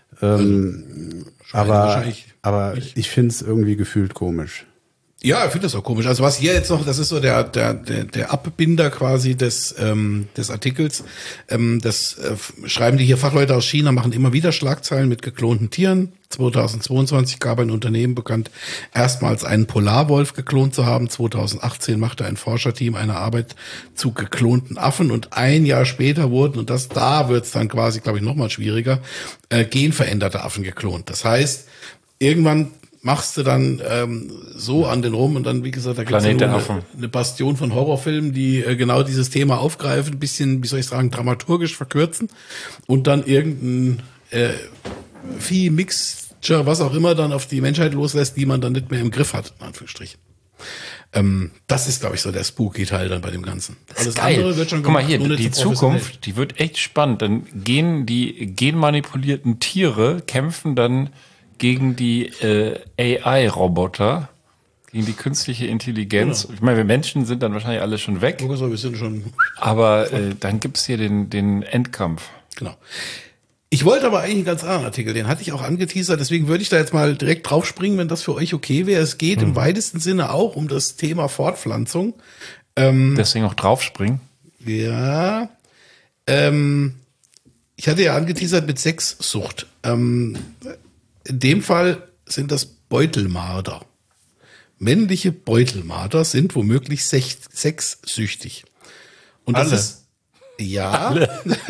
Ähm, also, aber aber ich finde es irgendwie gefühlt komisch. Ja, ich finde das auch komisch. Also was hier jetzt noch, das ist so der der der, der Abbinder quasi des ähm, des Artikels. Ähm, das äh, schreiben die hier Fachleute aus China, machen immer wieder Schlagzeilen mit geklonten Tieren. zweitausendzweiundzwanzig gab ein Unternehmen bekannt, erstmals einen Polarwolf geklont zu haben. zweitausendachtzehn machte ein Forscherteam eine Arbeit zu geklonten Affen und ein Jahr später wurden, und das da wird's dann quasi, glaube ich, noch mal schwieriger, äh, genveränderte Affen geklont. Das heißt, irgendwann machst du dann ähm, so an den rum und dann, wie gesagt, da gibt es eine, eine Bastion von Horrorfilmen, die äh, genau dieses Thema aufgreifen, ein bisschen, wie soll ich sagen, dramaturgisch verkürzen und dann irgendein äh, Vieh-Mixture, was auch immer, dann auf die Menschheit loslässt, die man dann nicht mehr im Griff hat, in Anführungsstrichen. Ähm, das ist, glaube ich, so der Spooky-Teil dann bei dem Ganzen. Das ist Alles geil. Andere wird schon Guck mal hier, die Zukunft, die wird echt spannend. Dann gehen die genmanipulierten Tiere, kämpfen dann gegen die äh, A I-Roboter, gegen die künstliche Intelligenz. Genau. Ich meine, wir Menschen sind dann wahrscheinlich alle schon weg. So, wir sind schon. Aber äh, dann gibt's hier den, den Endkampf. Genau. Ich wollte aber eigentlich einen ganz anderen Artikel, den hatte ich auch angeteasert, deswegen würde ich da jetzt mal direkt draufspringen, wenn das für euch okay wäre. Es geht hm. im weitesten Sinne auch um das Thema Fortpflanzung. Ähm, Deswegen auch draufspringen? Ja. Ähm, ich hatte ja angeteasert mit Sexsucht. Ähm, In dem Fall sind das Beutelmarder. Männliche Beutelmarder sind womöglich sech- sexsüchtig. Und das Alle. ist, ja. Alle.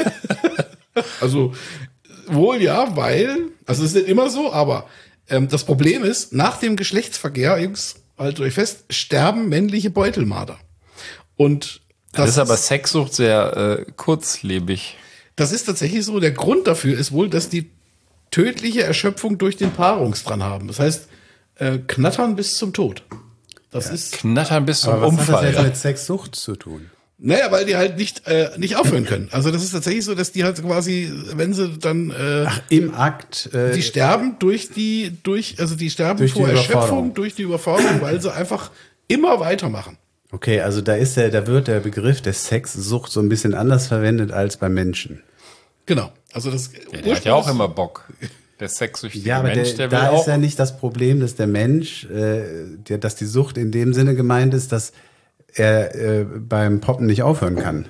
Also, wohl ja, weil, also es ist nicht immer so, aber ähm, das Problem ist, nach dem Geschlechtsverkehr, Jungs, haltet euch fest, sterben männliche Beutelmarder. Und das, das ist aber Sexsucht sehr äh, kurzlebig. Das ist tatsächlich so. Der Grund dafür ist wohl, dass die tödliche Erschöpfung durch den Paarungsdrang haben. Das heißt, äh, knattern bis zum Tod. Das ja, ist knattern bis zum aber was Unfall. Was hat das jetzt ja. mit Sexsucht zu tun? Naja, weil die halt nicht äh, nicht aufhören können. Also das ist tatsächlich so, dass die halt quasi, wenn sie dann äh, Ach, im Akt äh, die sterben durch die durch also die sterben durch vor die Erschöpfung, durch die Überforderung, weil sie einfach immer weitermachen. Okay, also da ist der, da wird der Begriff der Sexsucht so ein bisschen anders verwendet als beim Menschen. Genau. Also das ja, der hat ja auch immer Bock. Der sexsüchtige Ja, aber Mensch, der, der will da auch. ist ja nicht das Problem, dass der Mensch, äh, der, dass die Sucht in dem Sinne gemeint ist, dass er äh, beim Poppen nicht aufhören kann.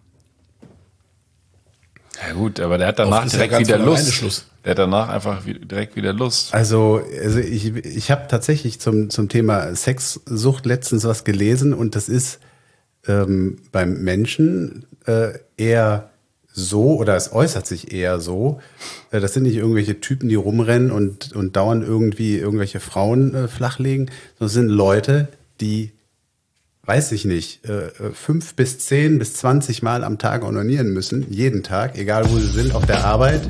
Ja gut, aber der hat danach Oft ist ja direkt ganz wieder von alleine Lust. Schluss. Der hat danach einfach wie, direkt wieder Lust. Also, also ich, ich habe tatsächlich zum, zum Thema Sexsucht letztens was gelesen und das ist ähm, beim Menschen äh, eher so, oder es äußert sich eher so, äh, das sind nicht irgendwelche Typen, die rumrennen und, und dauernd irgendwie irgendwelche Frauen äh, flachlegen, sondern es sind Leute, die, weiß ich nicht, äh, fünf bis zehn bis zwanzig Mal am Tag onanieren müssen, jeden Tag, egal wo sie sind, auf der Arbeit.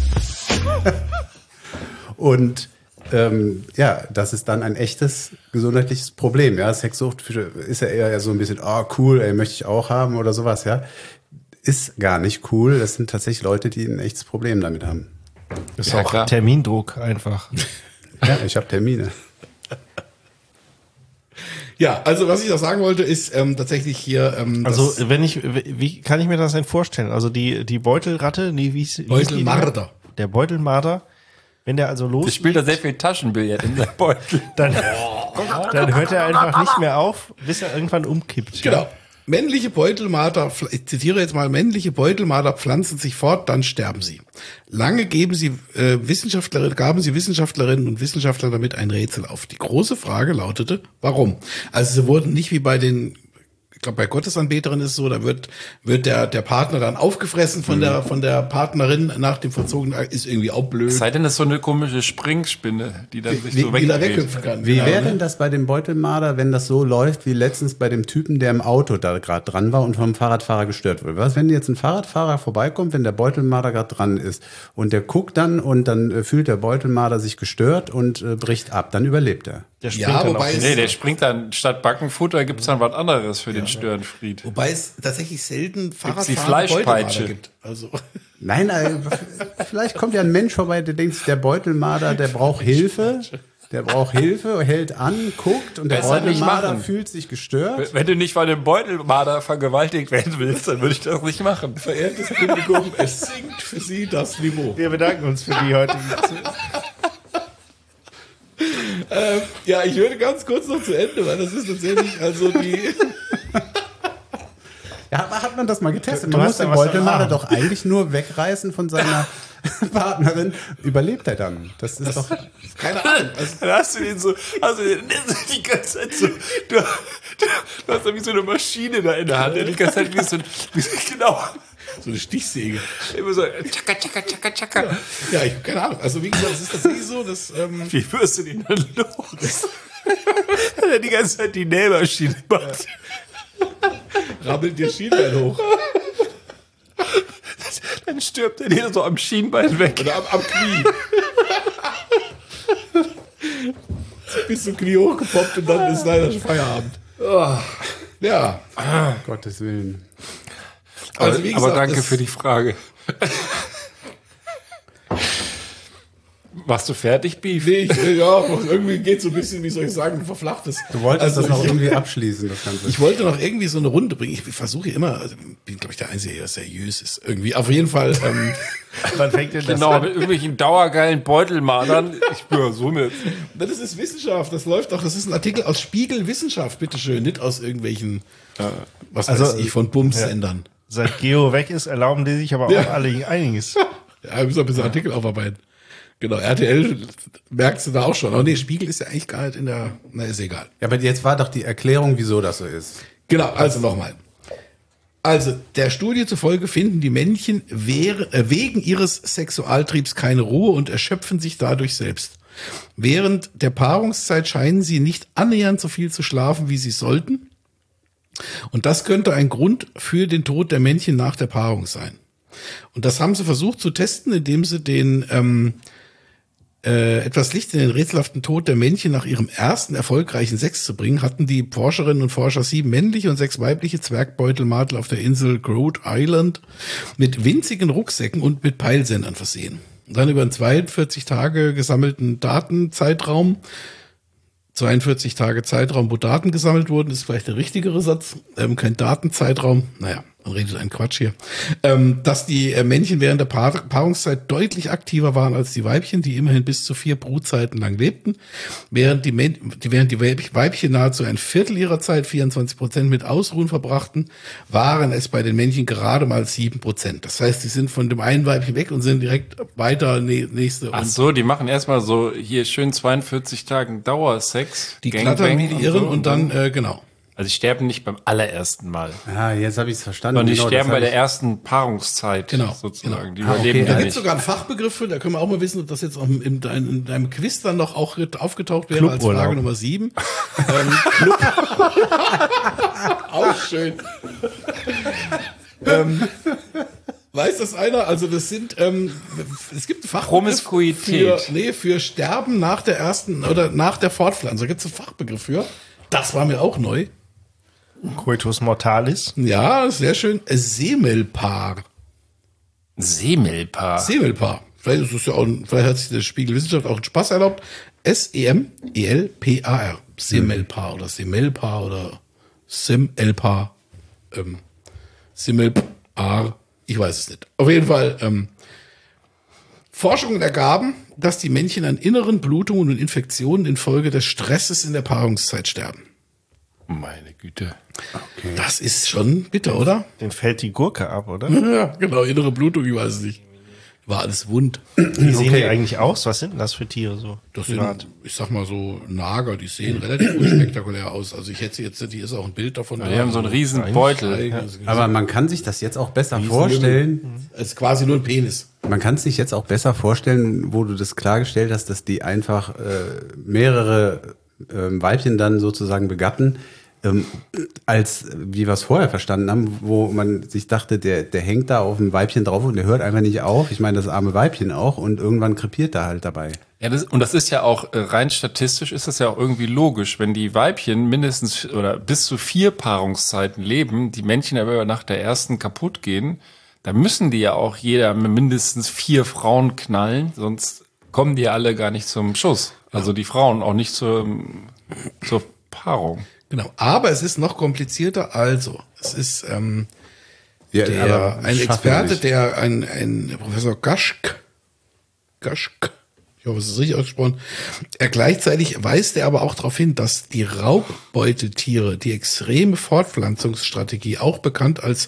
Und ähm, ja, das ist dann ein echtes gesundheitliches Problem. Ja, Sexsucht ist ja eher so ein bisschen, oh cool, ey, möchte ich auch haben oder sowas. Ja, ist gar nicht cool. Das sind tatsächlich Leute, die ein echtes Problem damit haben. Ist Ja, auch klar. Termindruck einfach. Ja, ich habe Termine. Ja, also was ich noch sagen wollte, ist ähm, tatsächlich hier. Ähm, Also das wenn ich, wie kann ich mir das denn vorstellen? Also die die Beutelratte, nee, wie hieß- wie hieß die Beutelmarder. denn? Der Beutelmarder, wenn der also los, Ich spiele da sehr viel Taschenbillard in seinem Beutel. dann, dann hört er einfach nicht mehr auf, bis er irgendwann umkippt. Genau. Ja? Männliche Beutelmarder, ich zitiere jetzt mal, männliche Beutelmarder pflanzen sich fort, dann sterben sie. Lange geben sie äh, Wissenschaftlerinnen, gaben sie Wissenschaftlerinnen und Wissenschaftler damit ein Rätsel auf. Die große Frage lautete, warum? Also sie wurden nicht wie bei den, ich glaube bei Gottesanbeterinnen ist es so, da wird wird der der Partner dann aufgefressen von der von der Partnerin nach dem verzogenen, ist irgendwie auch blöd. Es sei denn, das ist so eine komische Springspinne, die dann sich Wie, so wie da wegdreht. weghüpfen kann. Wie Genau, wäre ne? denn das bei dem Beutelmarder, wenn das so läuft wie letztens bei dem Typen, der im Auto da gerade dran war und vom Fahrradfahrer gestört wurde? Was, wenn jetzt ein Fahrradfahrer vorbeikommt, wenn der Beutelmarder gerade dran ist und der guckt dann und dann äh, fühlt der Beutelmarder sich gestört und äh, bricht ab, dann überlebt er. Der springt Ja, dann wobei auf- es- Nee, der springt dann, statt Backenfutter gibt's dann was anderes für den Störenfried. Wobei es tatsächlich selten die Fahrradfahrer Fleischpeitsche. gibt. Also Nein, äh, vielleicht kommt ja ein Mensch vorbei, der denkt, der Beutelmarder, der braucht Hilfe. Der braucht Hilfe, hält an, guckt und der Besser nicht Beutelmarder machen. fühlt sich gestört. Wenn du nicht von dem Beutelmarder vergewaltigt werden willst, dann würde ich das nicht machen. verehrtes Publikum, es sinkt für Sie das Niveau. Wir bedanken uns für die heutige Ähm, ja, ich würde ganz kurz noch zu Ende, weil das ist tatsächlich also die. Ja, aber hat man das mal getestet? Du Man hast muss ja den was Beutelmarder am doch eigentlich nur wegreißen von seiner Partnerin. Überlebt er dann? Das ist doch. Keine Ahnung. Also, Dann hast du den so, hast du den die ganze Zeit so, du, du, du hast da wie so eine Maschine da in der Hand, die ganze Zeit wie so, wie so genau, so eine Stichsäge. immer so, tschakka, tschakka, tschakka, tschakka. Ja, ich habe keine Ahnung. Also wie gesagt, es ist tatsächlich so, dass ähm, Wie wirst du den dann los? Wenn er die ganze Zeit die Nähmaschine macht. rabbelt dir Schienbein hoch. Dann stirbt er dir so am Schienbein weg. Oder am, am Knie. Bis zum Knie hochgepoppt und dann ist leider schon Feierabend. Ja, Gottes Willen. also wie gesagt, Aber danke das- für die Frage. Warst du fertig, Beef? Nee, ich, ja, irgendwie geht so ein bisschen, wie soll ich sagen, verflacht es. Du wolltest Also das noch ich- irgendwie abschließen, das Ganze. Ich wollte noch irgendwie so eine Runde bringen. Ich versuche immer, also bin glaube ich der Einzige, der seriös ist. Irgendwie. Auf jeden Fall. Ähm, Wann fängt denn das Genau, an? mit irgendwelchen dauergeilen Beutelmadern. Ich bin ja so mit. das ist Wissenschaft. Das läuft doch. Das ist ein Artikel aus Spiegel Wissenschaft, bitteschön, nicht aus irgendwelchen, was Also, weiß ich, von Bums-Sendern. Seit Geo weg ist, erlauben die sich aber auch Ja. alle einiges. Ja, wir müssen ein bisschen Artikel aufarbeiten. Genau, R T L merkst du da auch schon. Aber nee, Spiegel ist ja eigentlich gar nicht in der. Na, ist egal. Ja, aber jetzt war doch die Erklärung, wieso das so ist. Genau, also nochmal. Also, der Studie zufolge finden die Männchen wehr, äh, wegen ihres Sexualtriebs keine Ruhe und erschöpfen sich dadurch selbst. Während der Paarungszeit scheinen sie nicht annähernd so viel zu schlafen, wie sie sollten. Und das könnte ein Grund für den Tod der Männchen nach der Paarung sein. Und das haben sie versucht zu testen, indem sie den ähm, äh, etwas Licht in den rätselhaften Tod der Männchen nach ihrem ersten erfolgreichen Sex zu bringen, hatten die Forscherinnen und Forscher sieben männliche und sechs weibliche Zwergbeutelmadel auf der Insel Rhode Island mit winzigen Rucksäcken und mit Peilsendern versehen. Und dann über einen zweiundvierzig Tage gesammelten Datenzeitraum, zweiundvierzig Tage Zeitraum, wo Daten gesammelt wurden, ist vielleicht der richtigere Satz, ähm, kein Datenzeitraum, naja, Man redet einen Quatsch hier. Ähm, dass die äh, Männchen während der Paar Paarungszeit deutlich aktiver waren als die Weibchen, die immerhin bis zu vier Brutzeiten lang lebten. Während die, Män die, während die Weibchen nahezu ein Viertel ihrer Zeit, vierundzwanzig Prozent, mit Ausruhen verbrachten, waren es bei den Männchen gerade mal sieben Prozent. Das heißt, die sind von dem einen Weibchen weg und sind direkt weiter nächste. Ach so, die machen erstmal so hier schön zweiundvierzig Tagen Dauersex. Die klattern wie die Irren so, und dann, äh, genau. Also die sterben nicht beim allerersten Mal. Ja, jetzt habe ich es verstanden. Und die genau, sterben bei der ich... ersten Paarungszeit Genau, sozusagen. genau. Die Ah, überleben okay. Da ja gibt nicht. es sogar einen Fachbegriff für, da können wir auch mal wissen, ob das jetzt auch in, dein, in deinem Quiz dann noch auch aufgetaucht wäre als Cluburlaub. Frage Nummer sieben. ähm, Club. Auch schön. ähm, weiß das einer? Also das sind, ähm, es gibt einen Fachbegriff Promiskuität. für, nee, für Sterben nach der ersten oder nach der Fortpflanzung. Da gibt es einen Fachbegriff für. Das war mir auch neu. Coitus mortalis. Ja, sehr schön. Semelpaar. Semelpaar. Semelpaar. Vielleicht ist es ja auch, vielleicht hat sich der Spiegel Wissenschaft auch einen Spaß erlaubt. S E M E L P A R. Semelpaar oder Semelpaar oder Semelpaar. Ähm, Semelpaar. Ich weiß es nicht. Auf jeden Fall, ähm, Forschungen ergaben, dass die Männchen an inneren Blutungen und Infektionen infolge des Stresses in der Paarungszeit sterben. Meine Güte. Okay. Das ist schon bitter, oder? Den fällt die Gurke ab, oder? Ja, genau, innere Blutung, ich weiß es nicht. War alles wund. Wie sehen Okay. die eigentlich aus? Was sind denn das für Tiere so? Das privat? sind, ich sag mal so, Nager, die sehen relativ unspektakulär aus. Also ich hätte jetzt, hier ist auch ein Bild davon. Die haben so einen riesen Beutel. Aber man kann sich das jetzt auch besser vorstellen. Es ist quasi nur ein Penis. Man kann sich jetzt auch besser vorstellen, wo du das klargestellt hast, dass die einfach äh, mehrere äh, Weibchen dann sozusagen begatten, ähm, als wie wir es vorher verstanden haben, wo man sich dachte, der, der hängt da auf dem Weibchen drauf und der hört einfach nicht auf. Ich meine, das arme Weibchen auch und irgendwann krepiert er halt dabei. Ja, das, und das ist ja auch äh, rein statistisch ist das ja auch irgendwie logisch, wenn die Weibchen mindestens oder bis zu vier Paarungszeiten leben, die Männchen aber nach der ersten kaputt gehen, dann müssen die ja auch jeder mindestens vier Frauen knallen, sonst kommen die alle gar nicht zum Schuss. Also die Frauen auch nicht zur, zur Paarung. Genau. Aber es ist noch komplizierter. Also, es ist ähm, Ja, der, aber ein schaffen wir Experte, nicht. der ein, ein Professor Gaschk, Gaschk, ich hoffe, es ist richtig ausgesprochen, er gleichzeitig weist er aber auch darauf hin, dass die Raubbeuteltiere die extreme Fortpflanzungsstrategie, auch bekannt als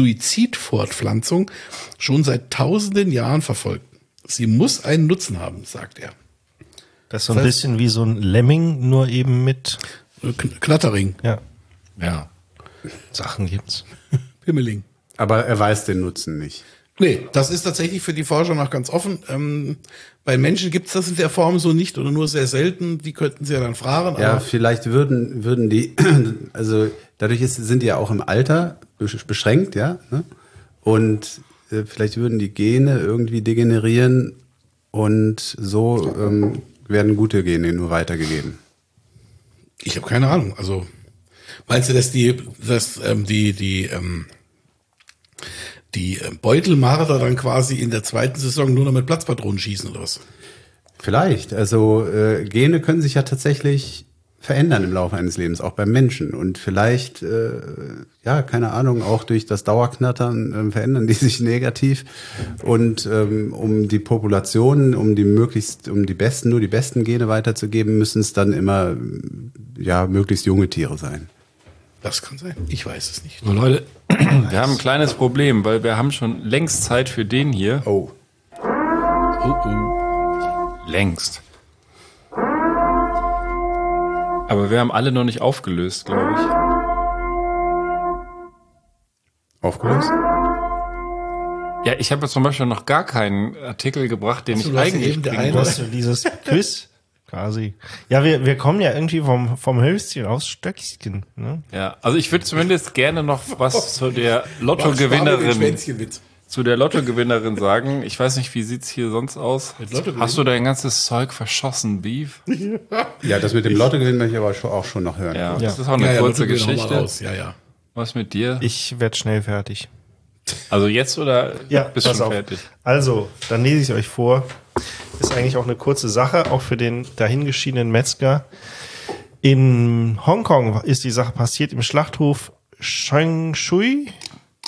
Suizidfortpflanzung, schon seit tausenden Jahren verfolgten. Sie muss einen Nutzen haben, sagt er. Das ist so ein Das heißt- bisschen wie so ein Lemming, nur eben mit Kn- Knattering, ja, Ja. Sachen gibt's. Pimmeling. Aber er weiß den Nutzen nicht. Nee, das ist tatsächlich für die Forscher noch ganz offen. Ähm, bei Menschen gibt's das in der Form so nicht oder nur sehr selten. Die könnten sie ja dann fragen. Ja, Aber vielleicht würden, würden die, also dadurch ist, sind die ja auch im Alter besch- beschränkt, ja. Ne? Und äh, vielleicht würden die Gene irgendwie degenerieren und so ähm, werden gute Gene nur weitergegeben. ich habe keine Ahnung. Also meinst du, dass die, dass ähm, die, die, ähm, die äh, Beutelmarder dann quasi in der zweiten Saison nur noch mit Platzpatronen schießen oder was? Vielleicht. Also äh, Gene können sich ja tatsächlich verändern im Laufe eines Lebens, auch beim Menschen. Und vielleicht, äh, ja, keine Ahnung, auch durch das Dauerknattern äh, verändern die sich negativ. Und ähm, um die Population, um die möglichst, um die besten, nur die besten Gene weiterzugeben, müssen es dann immer ja möglichst junge Tiere sein. Das kann sein. Ich weiß es nicht. So Leute, wir haben ein kleines Problem, weil wir haben schon längst Zeit für den hier. Oh. Oh, oh. Längst. Aber wir haben alle noch nicht aufgelöst, glaube ich. Aufgelöst? Ja, ich habe jetzt zum Beispiel noch gar keinen Artikel gebracht, den Achso, ich du hast eigentlich eben der bringen eine- Du wollte. hast ja dieses Quiz quasi. Ja, wir, wir kommen ja irgendwie vom, vom Hölzchen aus Stöckchen. Ne? Ja, also ich würde zumindest gerne noch was zu der Mach Lottogewinnerin, Schwänzchenwitz. zu der Lottogewinnerin sagen. Ich weiß nicht, wie sieht's hier sonst aus? Mit Lottogewinn? Hast du dein ganzes Zeug verschossen, Beef? Ja, das mit dem Lottogewinn möchte ich aber schon- auch schon noch hören. Ja, Ja. das ist auch eine Ja, ja, kurze Lottogewinn, hau mal Geschichte. raus. Ja, ja. Was mit dir? Ich werd schnell fertig. Also jetzt oder Ja, bist pass schon auf. fertig? Also, dann lese ich euch vor. Ist eigentlich auch eine kurze Sache, auch für den dahingeschiedenen Metzger. In Hongkong ist die Sache passiert im Schlachthof Changshui.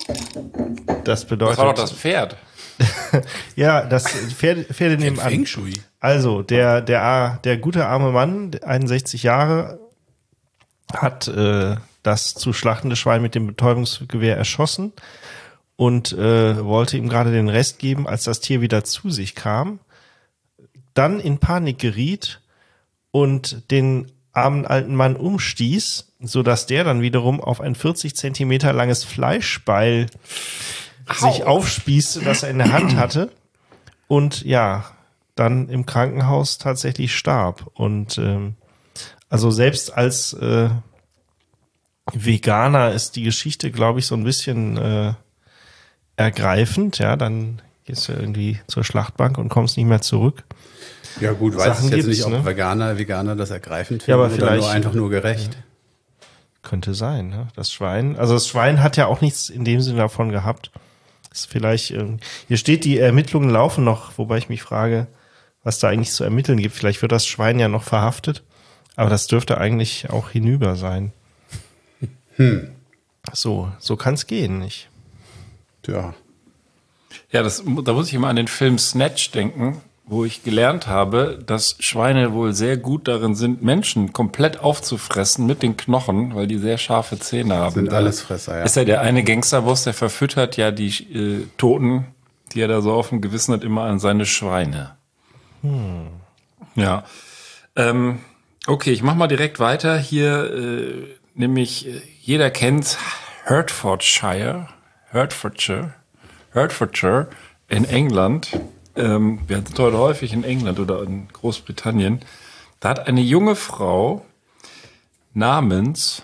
Das bedeutet. Das war doch das Pferd. Ja, das Pferd, Pferde nehmen an. Feng Shui. Also, der, der, der gute arme Mann, einundsechzig Jahre, hat äh, das zu schlachtende Schwein mit dem Betäubungsgewehr erschossen und äh, wollte ihm gerade den Rest geben, als das Tier wieder zu sich kam, dann in Panik geriet und den armen alten Mann umstieß, sodass der dann wiederum auf ein vierzig Zentimeter langes Fleischbeil sich aufspießte, das er in der Hand hatte und ja, dann im Krankenhaus tatsächlich starb. Und ähm, also selbst als äh, Veganer ist die Geschichte, glaube ich, so ein bisschen äh, ergreifend. Ja, dann gehst du irgendwie zur Schlachtbank und kommst nicht mehr zurück. Ja gut, weiß Sachen ich jetzt gibt's, nicht, ob ne? Veganer, Veganer das ergreifend finden Ja, aber oder vielleicht- nur einfach nur gerecht. Könnte sein, ne? Das Schwein. Also das Schwein hat ja auch nichts in dem Sinne davon gehabt. Ist vielleicht, ähm, hier steht, die Ermittlungen laufen noch, wobei ich mich frage, was da eigentlich zu ermitteln gibt. Vielleicht wird das Schwein ja noch verhaftet, aber das dürfte eigentlich auch hinüber sein. Hm. So, so kann es gehen, nicht? Tja. Ja, das, da muss ich immer an den Film Snatch denken, wo ich gelernt habe, dass Schweine wohl sehr gut darin sind, Menschen komplett aufzufressen mit den Knochen, weil die sehr scharfe Zähne haben. Sind Da Allesfresser, ja. Ist ja der eine Gangsterboss, der verfüttert ja die äh, Toten, die er da so auf dem Gewissen hat, immer an seine Schweine. Hm. Ja. Ähm, okay, ich mach mal direkt weiter. Hier äh, nämlich, äh, jeder kennt Hertfordshire, Hertfordshire, Hertfordshire in England. Ähm, wir sind heute häufig in England oder in Großbritannien. Da hat eine junge Frau namens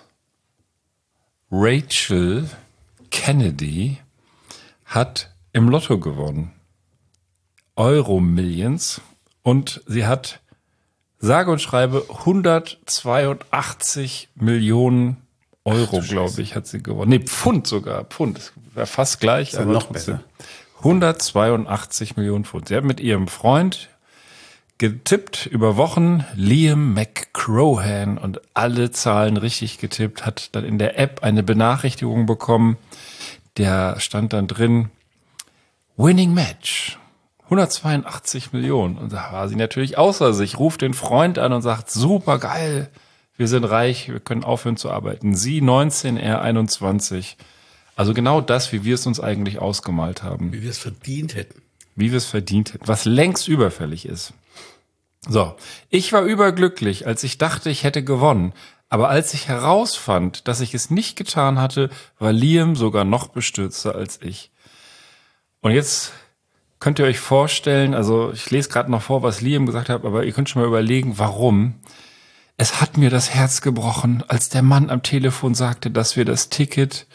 Rachel Kennedy hat im Lotto gewonnen. Euro Millions. Und sie hat sage und schreibe hundertzweiundachtzig Millionen Euro, glaube ich, hat sie gewonnen. Nee, Pfund sogar. Pfund. Das wäre fast gleich. Ist ja noch besser. hundertzweiundachtzig Millionen Pfund. Sie hat mit ihrem Freund getippt über Wochen, Liam McCrohan, und alle Zahlen richtig getippt, hat dann in der App eine Benachrichtigung bekommen. Der stand dann drin, Winning Match. hundertzweiundachtzig Millionen. Und da war sie natürlich außer sich, ruft den Freund an und sagt, super geil, wir sind reich, wir können aufhören zu arbeiten. Sie neunzehn, er einundzwanzig. Also genau das, wie wir es uns eigentlich ausgemalt haben. Wie wir es verdient hätten. Wie wir es verdient hätten, was längst überfällig ist. So, ich war überglücklich, als ich dachte, ich hätte gewonnen. Aber als ich herausfand, dass ich es nicht getan hatte, war Liam sogar noch bestürzter als ich. Und jetzt könnt ihr euch vorstellen, also ich lese gerade noch vor, was Liam gesagt hat, aber ihr könnt schon mal überlegen, warum. Es hat mir das Herz gebrochen, als der Mann am Telefon sagte, dass wir das Ticket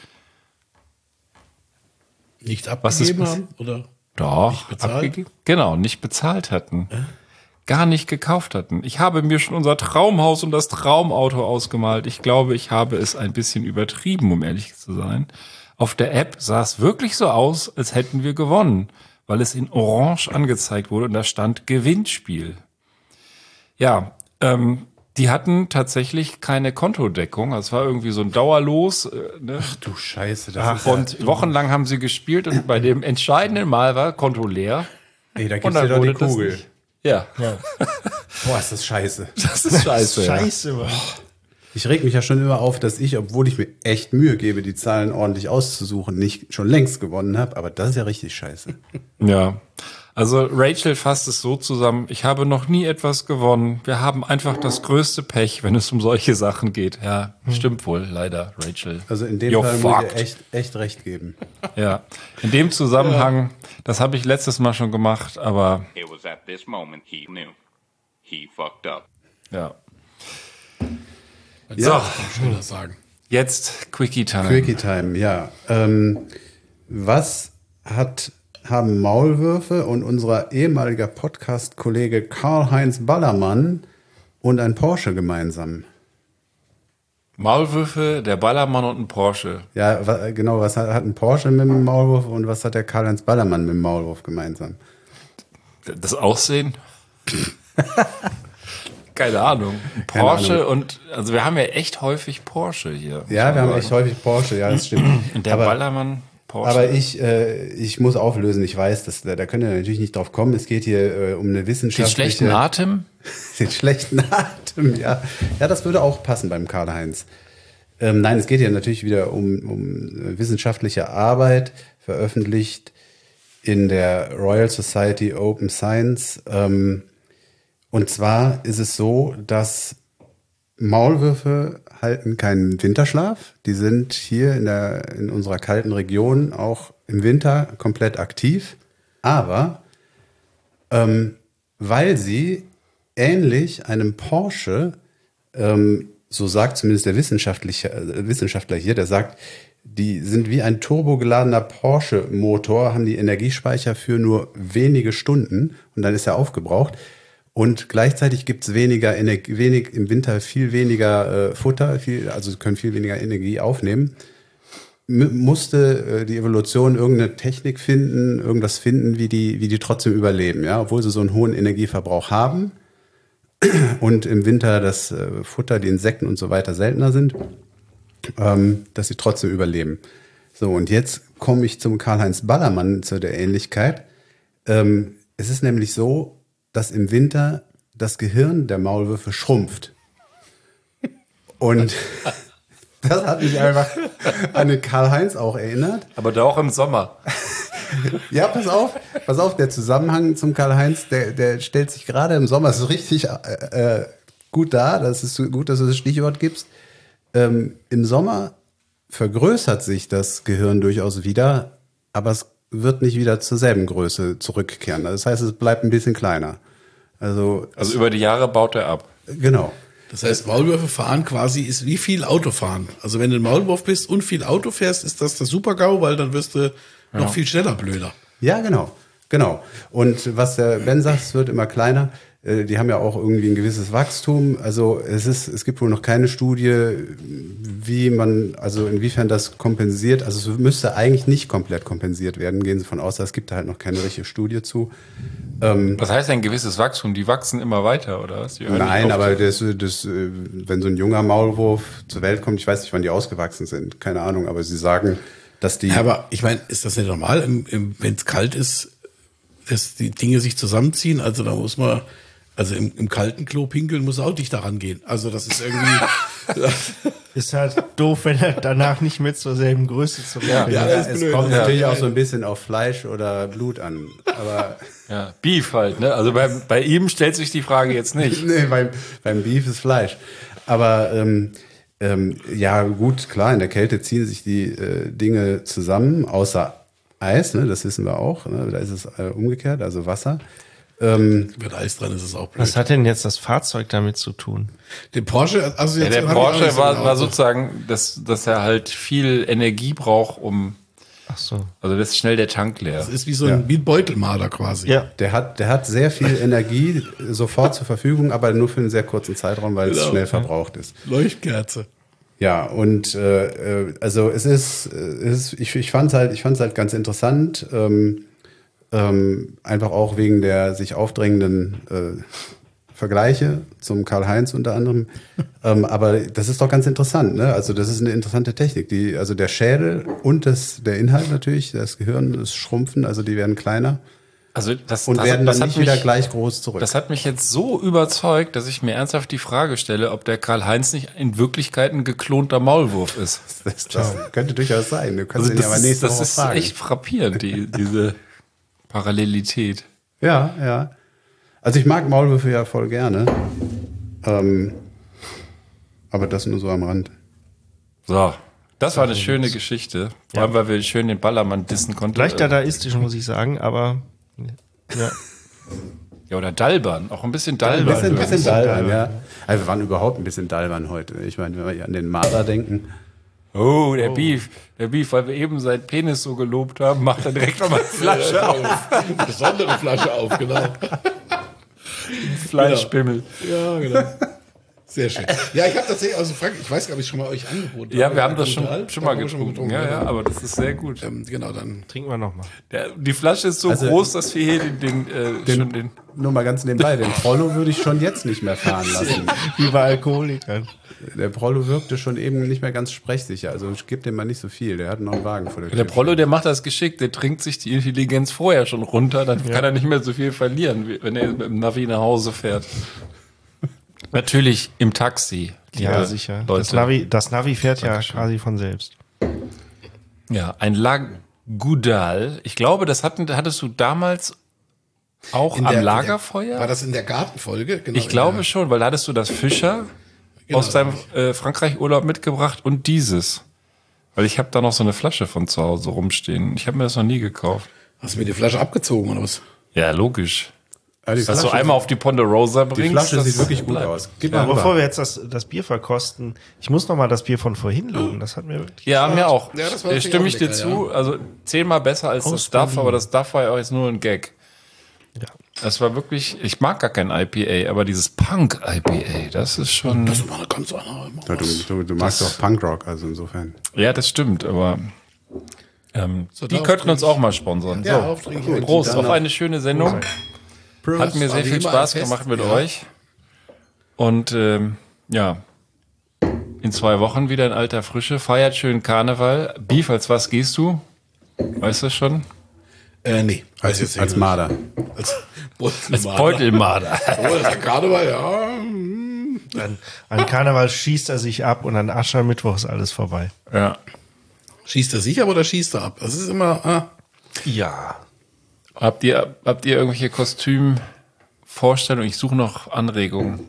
Nicht Was ist abgegeben pass- haben? Oder Doch, nicht bezahlt? abgegeben. Genau, nicht bezahlt hatten. Gar nicht gekauft hatten. Ich habe mir schon unser Traumhaus und das Traumauto ausgemalt. Ich glaube, ich habe es ein bisschen übertrieben, um ehrlich zu sein. Auf der App sah es wirklich so aus, als hätten wir gewonnen, weil es in Orange angezeigt wurde und da stand Gewinnspiel. Ja, ähm, die hatten tatsächlich keine Kontodeckung. Es war irgendwie so ein Dauerlos. Äh, ne? Ach du Scheiße. Das Ach, ist ja, und wochenlang haben sie gespielt und bei dem entscheidenden Mal war Konto leer. ey, da Und gibt's dann dir doch die wurde das Kugel. nicht- Ja, Boah, ist das scheiße. das ist scheiße. ja. Scheiße, Mann. Ich reg mich ja schon immer auf, dass ich, obwohl ich mir echt Mühe gebe, die Zahlen ordentlich auszusuchen, nicht schon längst gewonnen habe. Aber das ist ja richtig scheiße. Ja, also Rachel fasst es so zusammen, ich habe noch nie etwas gewonnen. Wir haben einfach das größte Pech, wenn es um solche Sachen geht. Ja, stimmt wohl, leider, Rachel. Also in dem You're Fall muss ich fucked. dir echt, echt recht geben. Ja, in dem Zusammenhang, das habe ich letztes Mal schon gemacht, aber It was at this moment he knew. He fucked up. ja. Was So. soll ich das sagen? Jetzt Quickie Time. Quickie Time, ja. Ähm, was hat, haben Maulwürfe und unser ehemaliger Podcast-Kollege Karl-Heinz Ballermann und ein Porsche gemeinsam? Maulwürfe, der Ballermann und ein Porsche. Ja, wa- genau, was hat, hat ein Porsche mit dem Maulwurf und was hat der Karl-Heinz Ballermann mit dem Maulwurf gemeinsam? Das Aussehen? Keine Ahnung. Ein Keine Porsche Ahnung. und, also wir haben ja echt häufig Porsche hier. muss Ja, man wir haben sagen. echt häufig Porsche, ja, das stimmt. Und der Aber Ballermann, Porsche. Aber ich, äh, ich muss auflösen, ich weiß, dass, da, da könnt ihr natürlich nicht drauf kommen. Es geht hier äh, um eine wissenschaftliche... Den schlechten Atem? Den schlechten Atem, ja. Ja, das würde auch passen beim Karl-Heinz. Ähm, nein, es geht hier natürlich wieder um, um wissenschaftliche Arbeit, veröffentlicht in der Royal Society Open Science. Ähm, und zwar ist es so, dass Maulwürfe halten keinen Winterschlaf. Die sind hier in, der, in unserer kalten Region auch im Winter komplett aktiv. Aber ähm, weil sie ähnlich einem Porsche, ähm, so sagt zumindest der Wissenschaftliche, äh, Wissenschaftler hier, der sagt, die sind wie ein turbogeladener Porsche-Motor, haben die Energiespeicher für nur wenige Stunden und dann ist er aufgebraucht. Und gleichzeitig gibt es weniger Energie, wenig, im Winter viel weniger äh, Futter, viel, also können viel weniger Energie aufnehmen. M- musste äh, die Evolution irgendeine Technik finden, irgendwas finden, wie die, wie die trotzdem überleben, ja, obwohl sie so einen hohen Energieverbrauch haben und im Winter das äh, Futter, die Insekten und so weiter seltener sind, ähm, dass sie trotzdem überleben. So, und jetzt komme ich zum Karl-Heinz Ballermann zu der Ähnlichkeit. Ähm, es ist nämlich so, dass im Winter das Gehirn der Maulwürfe schrumpft. Und das hat mich einfach an den Karl-Heinz auch erinnert. Aber da auch im Sommer. Ja, pass auf, pass auf, der Zusammenhang zum Karl-Heinz, der, der stellt sich gerade im Sommer so richtig äh, gut dar. Das ist gut, dass du das Stichwort gibst. Ähm, Im Sommer vergrößert sich das Gehirn durchaus wieder, aber es wird nicht wieder zur selben Größe zurückkehren. Das heißt, es bleibt ein bisschen kleiner. Also, also über die Jahre baut er ab. Genau. Das heißt, Maulwürfe fahren quasi ist wie viel Autofahren. Also wenn du ein Maulwurf bist und viel Auto fährst, ist das der Super-GAU, weil dann wirst du ja. noch viel schneller blöder. Ja, genau. Genau. Und was der Ben sagt, es wird immer kleiner. Die haben ja auch irgendwie ein gewisses Wachstum. Also es ist, es gibt wohl noch keine Studie, wie man, also inwiefern das kompensiert. Also es müsste eigentlich nicht komplett kompensiert werden, gehen Sie von aus. Es gibt da halt noch keine richtige Studie zu. Ähm, was heißt ein gewisses Wachstum? Die wachsen immer weiter, oder was? Nein, aber das, das, wenn so ein junger Maulwurf zur Welt kommt, ich weiß nicht, wann die ausgewachsen sind, keine Ahnung, aber sie sagen, dass die... Ja, aber ich meine, ist das nicht normal, wenn es kalt ist, dass die Dinge sich zusammenziehen? Also da muss man... Also im, im kalten Klo pinkeln muss auch dicht daran gehen. Also das ist irgendwie... Ist halt doof, wenn er danach nicht mehr zur selben Größe zurückkommt. Ja, ja, es blöd. kommt Ja, natürlich ja. auch so ein bisschen auf Fleisch oder Blut an. Aber ja, Beef halt, ne? Also bei, bei ihm stellt sich die Frage jetzt nicht. nee, beim, beim Beef ist Fleisch. Aber ähm, ähm, ja, gut, klar, in der Kälte ziehen sich die äh, Dinge zusammen, außer Eis, ne? Das wissen wir auch. Ne? Da ist es äh, umgekehrt, also Wasser. Ähm, Mit Eis dran ist es auch blöd. Was hat denn jetzt das Fahrzeug damit zu tun? Der Porsche, also jetzt ja, der Porsche war, war sozusagen, dass, dass er halt viel Energie braucht, um. Ach so. Also das ist schnell der Tank leer. Das ist wie so ein, ja. wie ein Beutelmaler quasi. Ja. Der hat, der hat sehr viel Energie sofort zur Verfügung, aber nur für einen sehr kurzen Zeitraum, weil genau. es schnell verbraucht ist. Leuchtkerze. Ja, und äh, also es ist, es ist ich, ich fand es halt, ich fand's halt ganz interessant. Ähm, Ähm, einfach auch wegen der sich aufdrängenden äh, Vergleiche zum Karl-Heinz unter anderem. ähm, aber das ist doch ganz interessant, ne? Also das ist eine interessante Technik. Die, also der Schädel und das, der Inhalt natürlich, das Gehirn, das Schrumpfen, also die werden kleiner. Also das, und das, werden das dann hat nicht mich, wieder gleich groß zurück. Das hat mich jetzt so überzeugt, dass ich mir ernsthaft die Frage stelle, ob der Karl-Heinz nicht in Wirklichkeit ein geklonter Maulwurf ist. Das, das könnte durchaus sein. Du kannst also ihn ja aber nächste Das Woche ist fragen. echt frappierend, die, diese Parallelität. Ja, ja. Also ich mag Maulwürfe ja voll gerne. Ähm, aber das nur so am Rand. So, das war eine schöne Geschichte. Vor allem, weil wir schön den Ballermann dissen konnten. Leicht dadaistisch, muss ich sagen, aber ja. Ja, oder Dalbern, auch ein bisschen Dalbern. Ein bisschen, bisschen Dalbern, ja. Also wir waren überhaupt ein bisschen Dalbern heute. Ich meine, wenn wir an den Marder denken. Oh, der oh. Beef, der Beef, weil wir eben seinen Penis so gelobt haben, macht er direkt nochmal eine Flasche auf. Eine besondere Flasche auf, genau. Fleischpimmel. Ja, genau. Sehr schön. Ja, ich habe tatsächlich, also Frank, ich weiß gar nicht, ob ich schon mal euch angeboten Ja, habe. wir haben das schon, Total. schon mal Da haben wir getrunken. Ja, ja, aber das ist sehr gut. Ähm, genau, dann. Trinken wir nochmal. Die Flasche ist so Also- groß, dass wir hier den, den, äh, Den, schon den nur mal ganz nebenbei, den Prollo würde ich schon jetzt nicht mehr fahren lassen. Wie bei Alkoholikern. Der Prollo wirkte schon eben nicht mehr ganz sprechsicher. Also ich gebe dem mal nicht so viel. Der hat noch einen Wagen vor der Tür. Der Prollo, der macht das geschickt, der trinkt sich die Intelligenz vorher schon runter, dann kann er nicht mehr so viel verlieren, wie- wenn er mit dem Navi nach Hause fährt. Natürlich im Taxi. Ja, liebe sicher. Leute. Das Navi, das Navi fährt ja quasi von selbst. Ja, ein Lagudal. Ich glaube, das hatten, hattest du damals auch In am der- in Lagerfeuer? Der, war das in der Gartenfolge? Genau, ich in glaube der, schon, weil da hattest du das Fischer Genau. aus deinem äh, Frankreich-Urlaub mitgebracht und dieses. Weil ich habe da noch so eine Flasche von zu Hause rumstehen. Ich habe mir das noch nie gekauft. Hast du mir die Flasche abgezogen oder was? Ja, logisch. Ja, die Dass du Flasche- einmal auf die Ponderosa bringst. Die Flasche das sieht wirklich gut bleibt. aus. Gib Ja, mal bevor rüber. wir jetzt das, das Bier verkosten, ich muss noch mal das Bier von vorhin loben. Das hat mir wirklich. Ja, mir auch. Ja, das war Da natürlich stimme auch ich dir lecker, zu. Also zehnmal besser als Aus das Duff, Berlin. aber das Duff war ja auch jetzt nur ein Gag. Ja. Das war wirklich, ich mag gar kein I P A, aber dieses Punk-I P A, das ist schon. Das war eine ganz andere. Ja, du, du, du magst doch Punkrock, also insofern. Ja, das stimmt, aber ähm, So, die darauf könnten trinke uns ich- auch mal sponsern. Ja, so, darauf trinke ich ein. Prost Dann auf noch- eine schöne Sendung. Hat mir War sehr wie viel immer Spaß ein Fest. gemacht mit Ja. euch. Und ähm, ja, in zwei Wochen wieder in alter Frische. Feiert schön Karneval. Beef, als was gehst du? Weißt du das schon? Äh, nee. Weiß jetzt Als nicht. Marder. Als, Als Beutelmarder. Oh, das ist der Karneval, ja. An, an Karneval schießt er sich ab und an Aschermittwoch ist alles vorbei. Ja. Schießt er sich ab oder schießt er ab? Das ist immer, ah. Ja. Habt ihr, habt ihr irgendwelche Kostümvorstellungen? Ich suche noch Anregungen.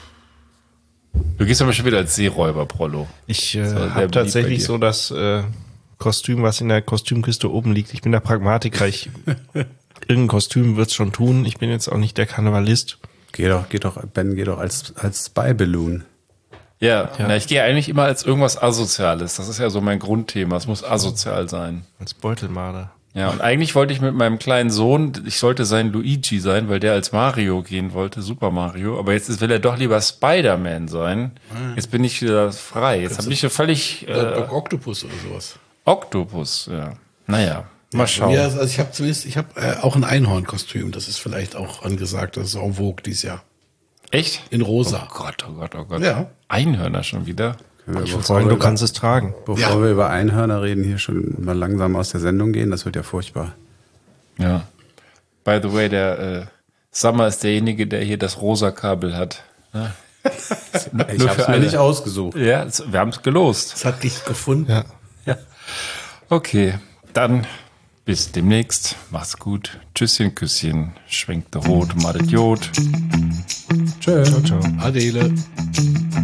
Du gehst aber schon wieder als Seeräuber, Prollo. Ich äh, So, der habe blieb bei tatsächlich dir. so das äh, Kostüm, was in der Kostümkiste oben liegt. Ich bin der Pragmatiker. Ich, irgendein Kostüm wird's schon tun. Ich bin jetzt auch nicht der Karnevalist. Geh doch, geh doch, Ben, geh doch als, als Spy Balloon. Ja, Na, ich gehe eigentlich immer als irgendwas Asoziales. Das ist ja so mein Grundthema. Es muss asozial sein. Als Beutelmarder. Ja, und eigentlich wollte ich mit meinem kleinen Sohn, ich sollte sein Luigi sein, weil der als Mario gehen wollte, Super Mario. Aber jetzt ist- will er doch lieber Spider-Man sein. Jetzt bin ich wieder frei. Jetzt habe ich ja völlig Äh, äh, Oktopus oder sowas. Oktopus. Ja. Naja, mal schauen. Ja, also ich habe zumindest, ich habe äh, auch ein Einhornkostüm. Das ist vielleicht auch angesagt. Das ist en vogue dieses Jahr. Echt? In rosa. Oh Gott, oh Gott, oh Gott. Ja. Einhörner schon wieder. Ich würde sagen, du kannst es tragen. Bevor Ja. wir über Einhörner reden, hier schon mal langsam aus der Sendung gehen, das wird ja furchtbar. Ja. By the way, der äh, Summer ist derjenige, der hier das rosa Kabel hat. Ja. Ich Nur habe für es mir alle. nicht ausgesucht. Ja, das- wir haben es gelost. Das hat dich gefunden. Ja. Ja. Okay, dann bis demnächst. Mach's gut. Tschüsschen, Küsschen. Schwenkt der Rot, madet Jod. Tschö. Ciao, ciao. Adele.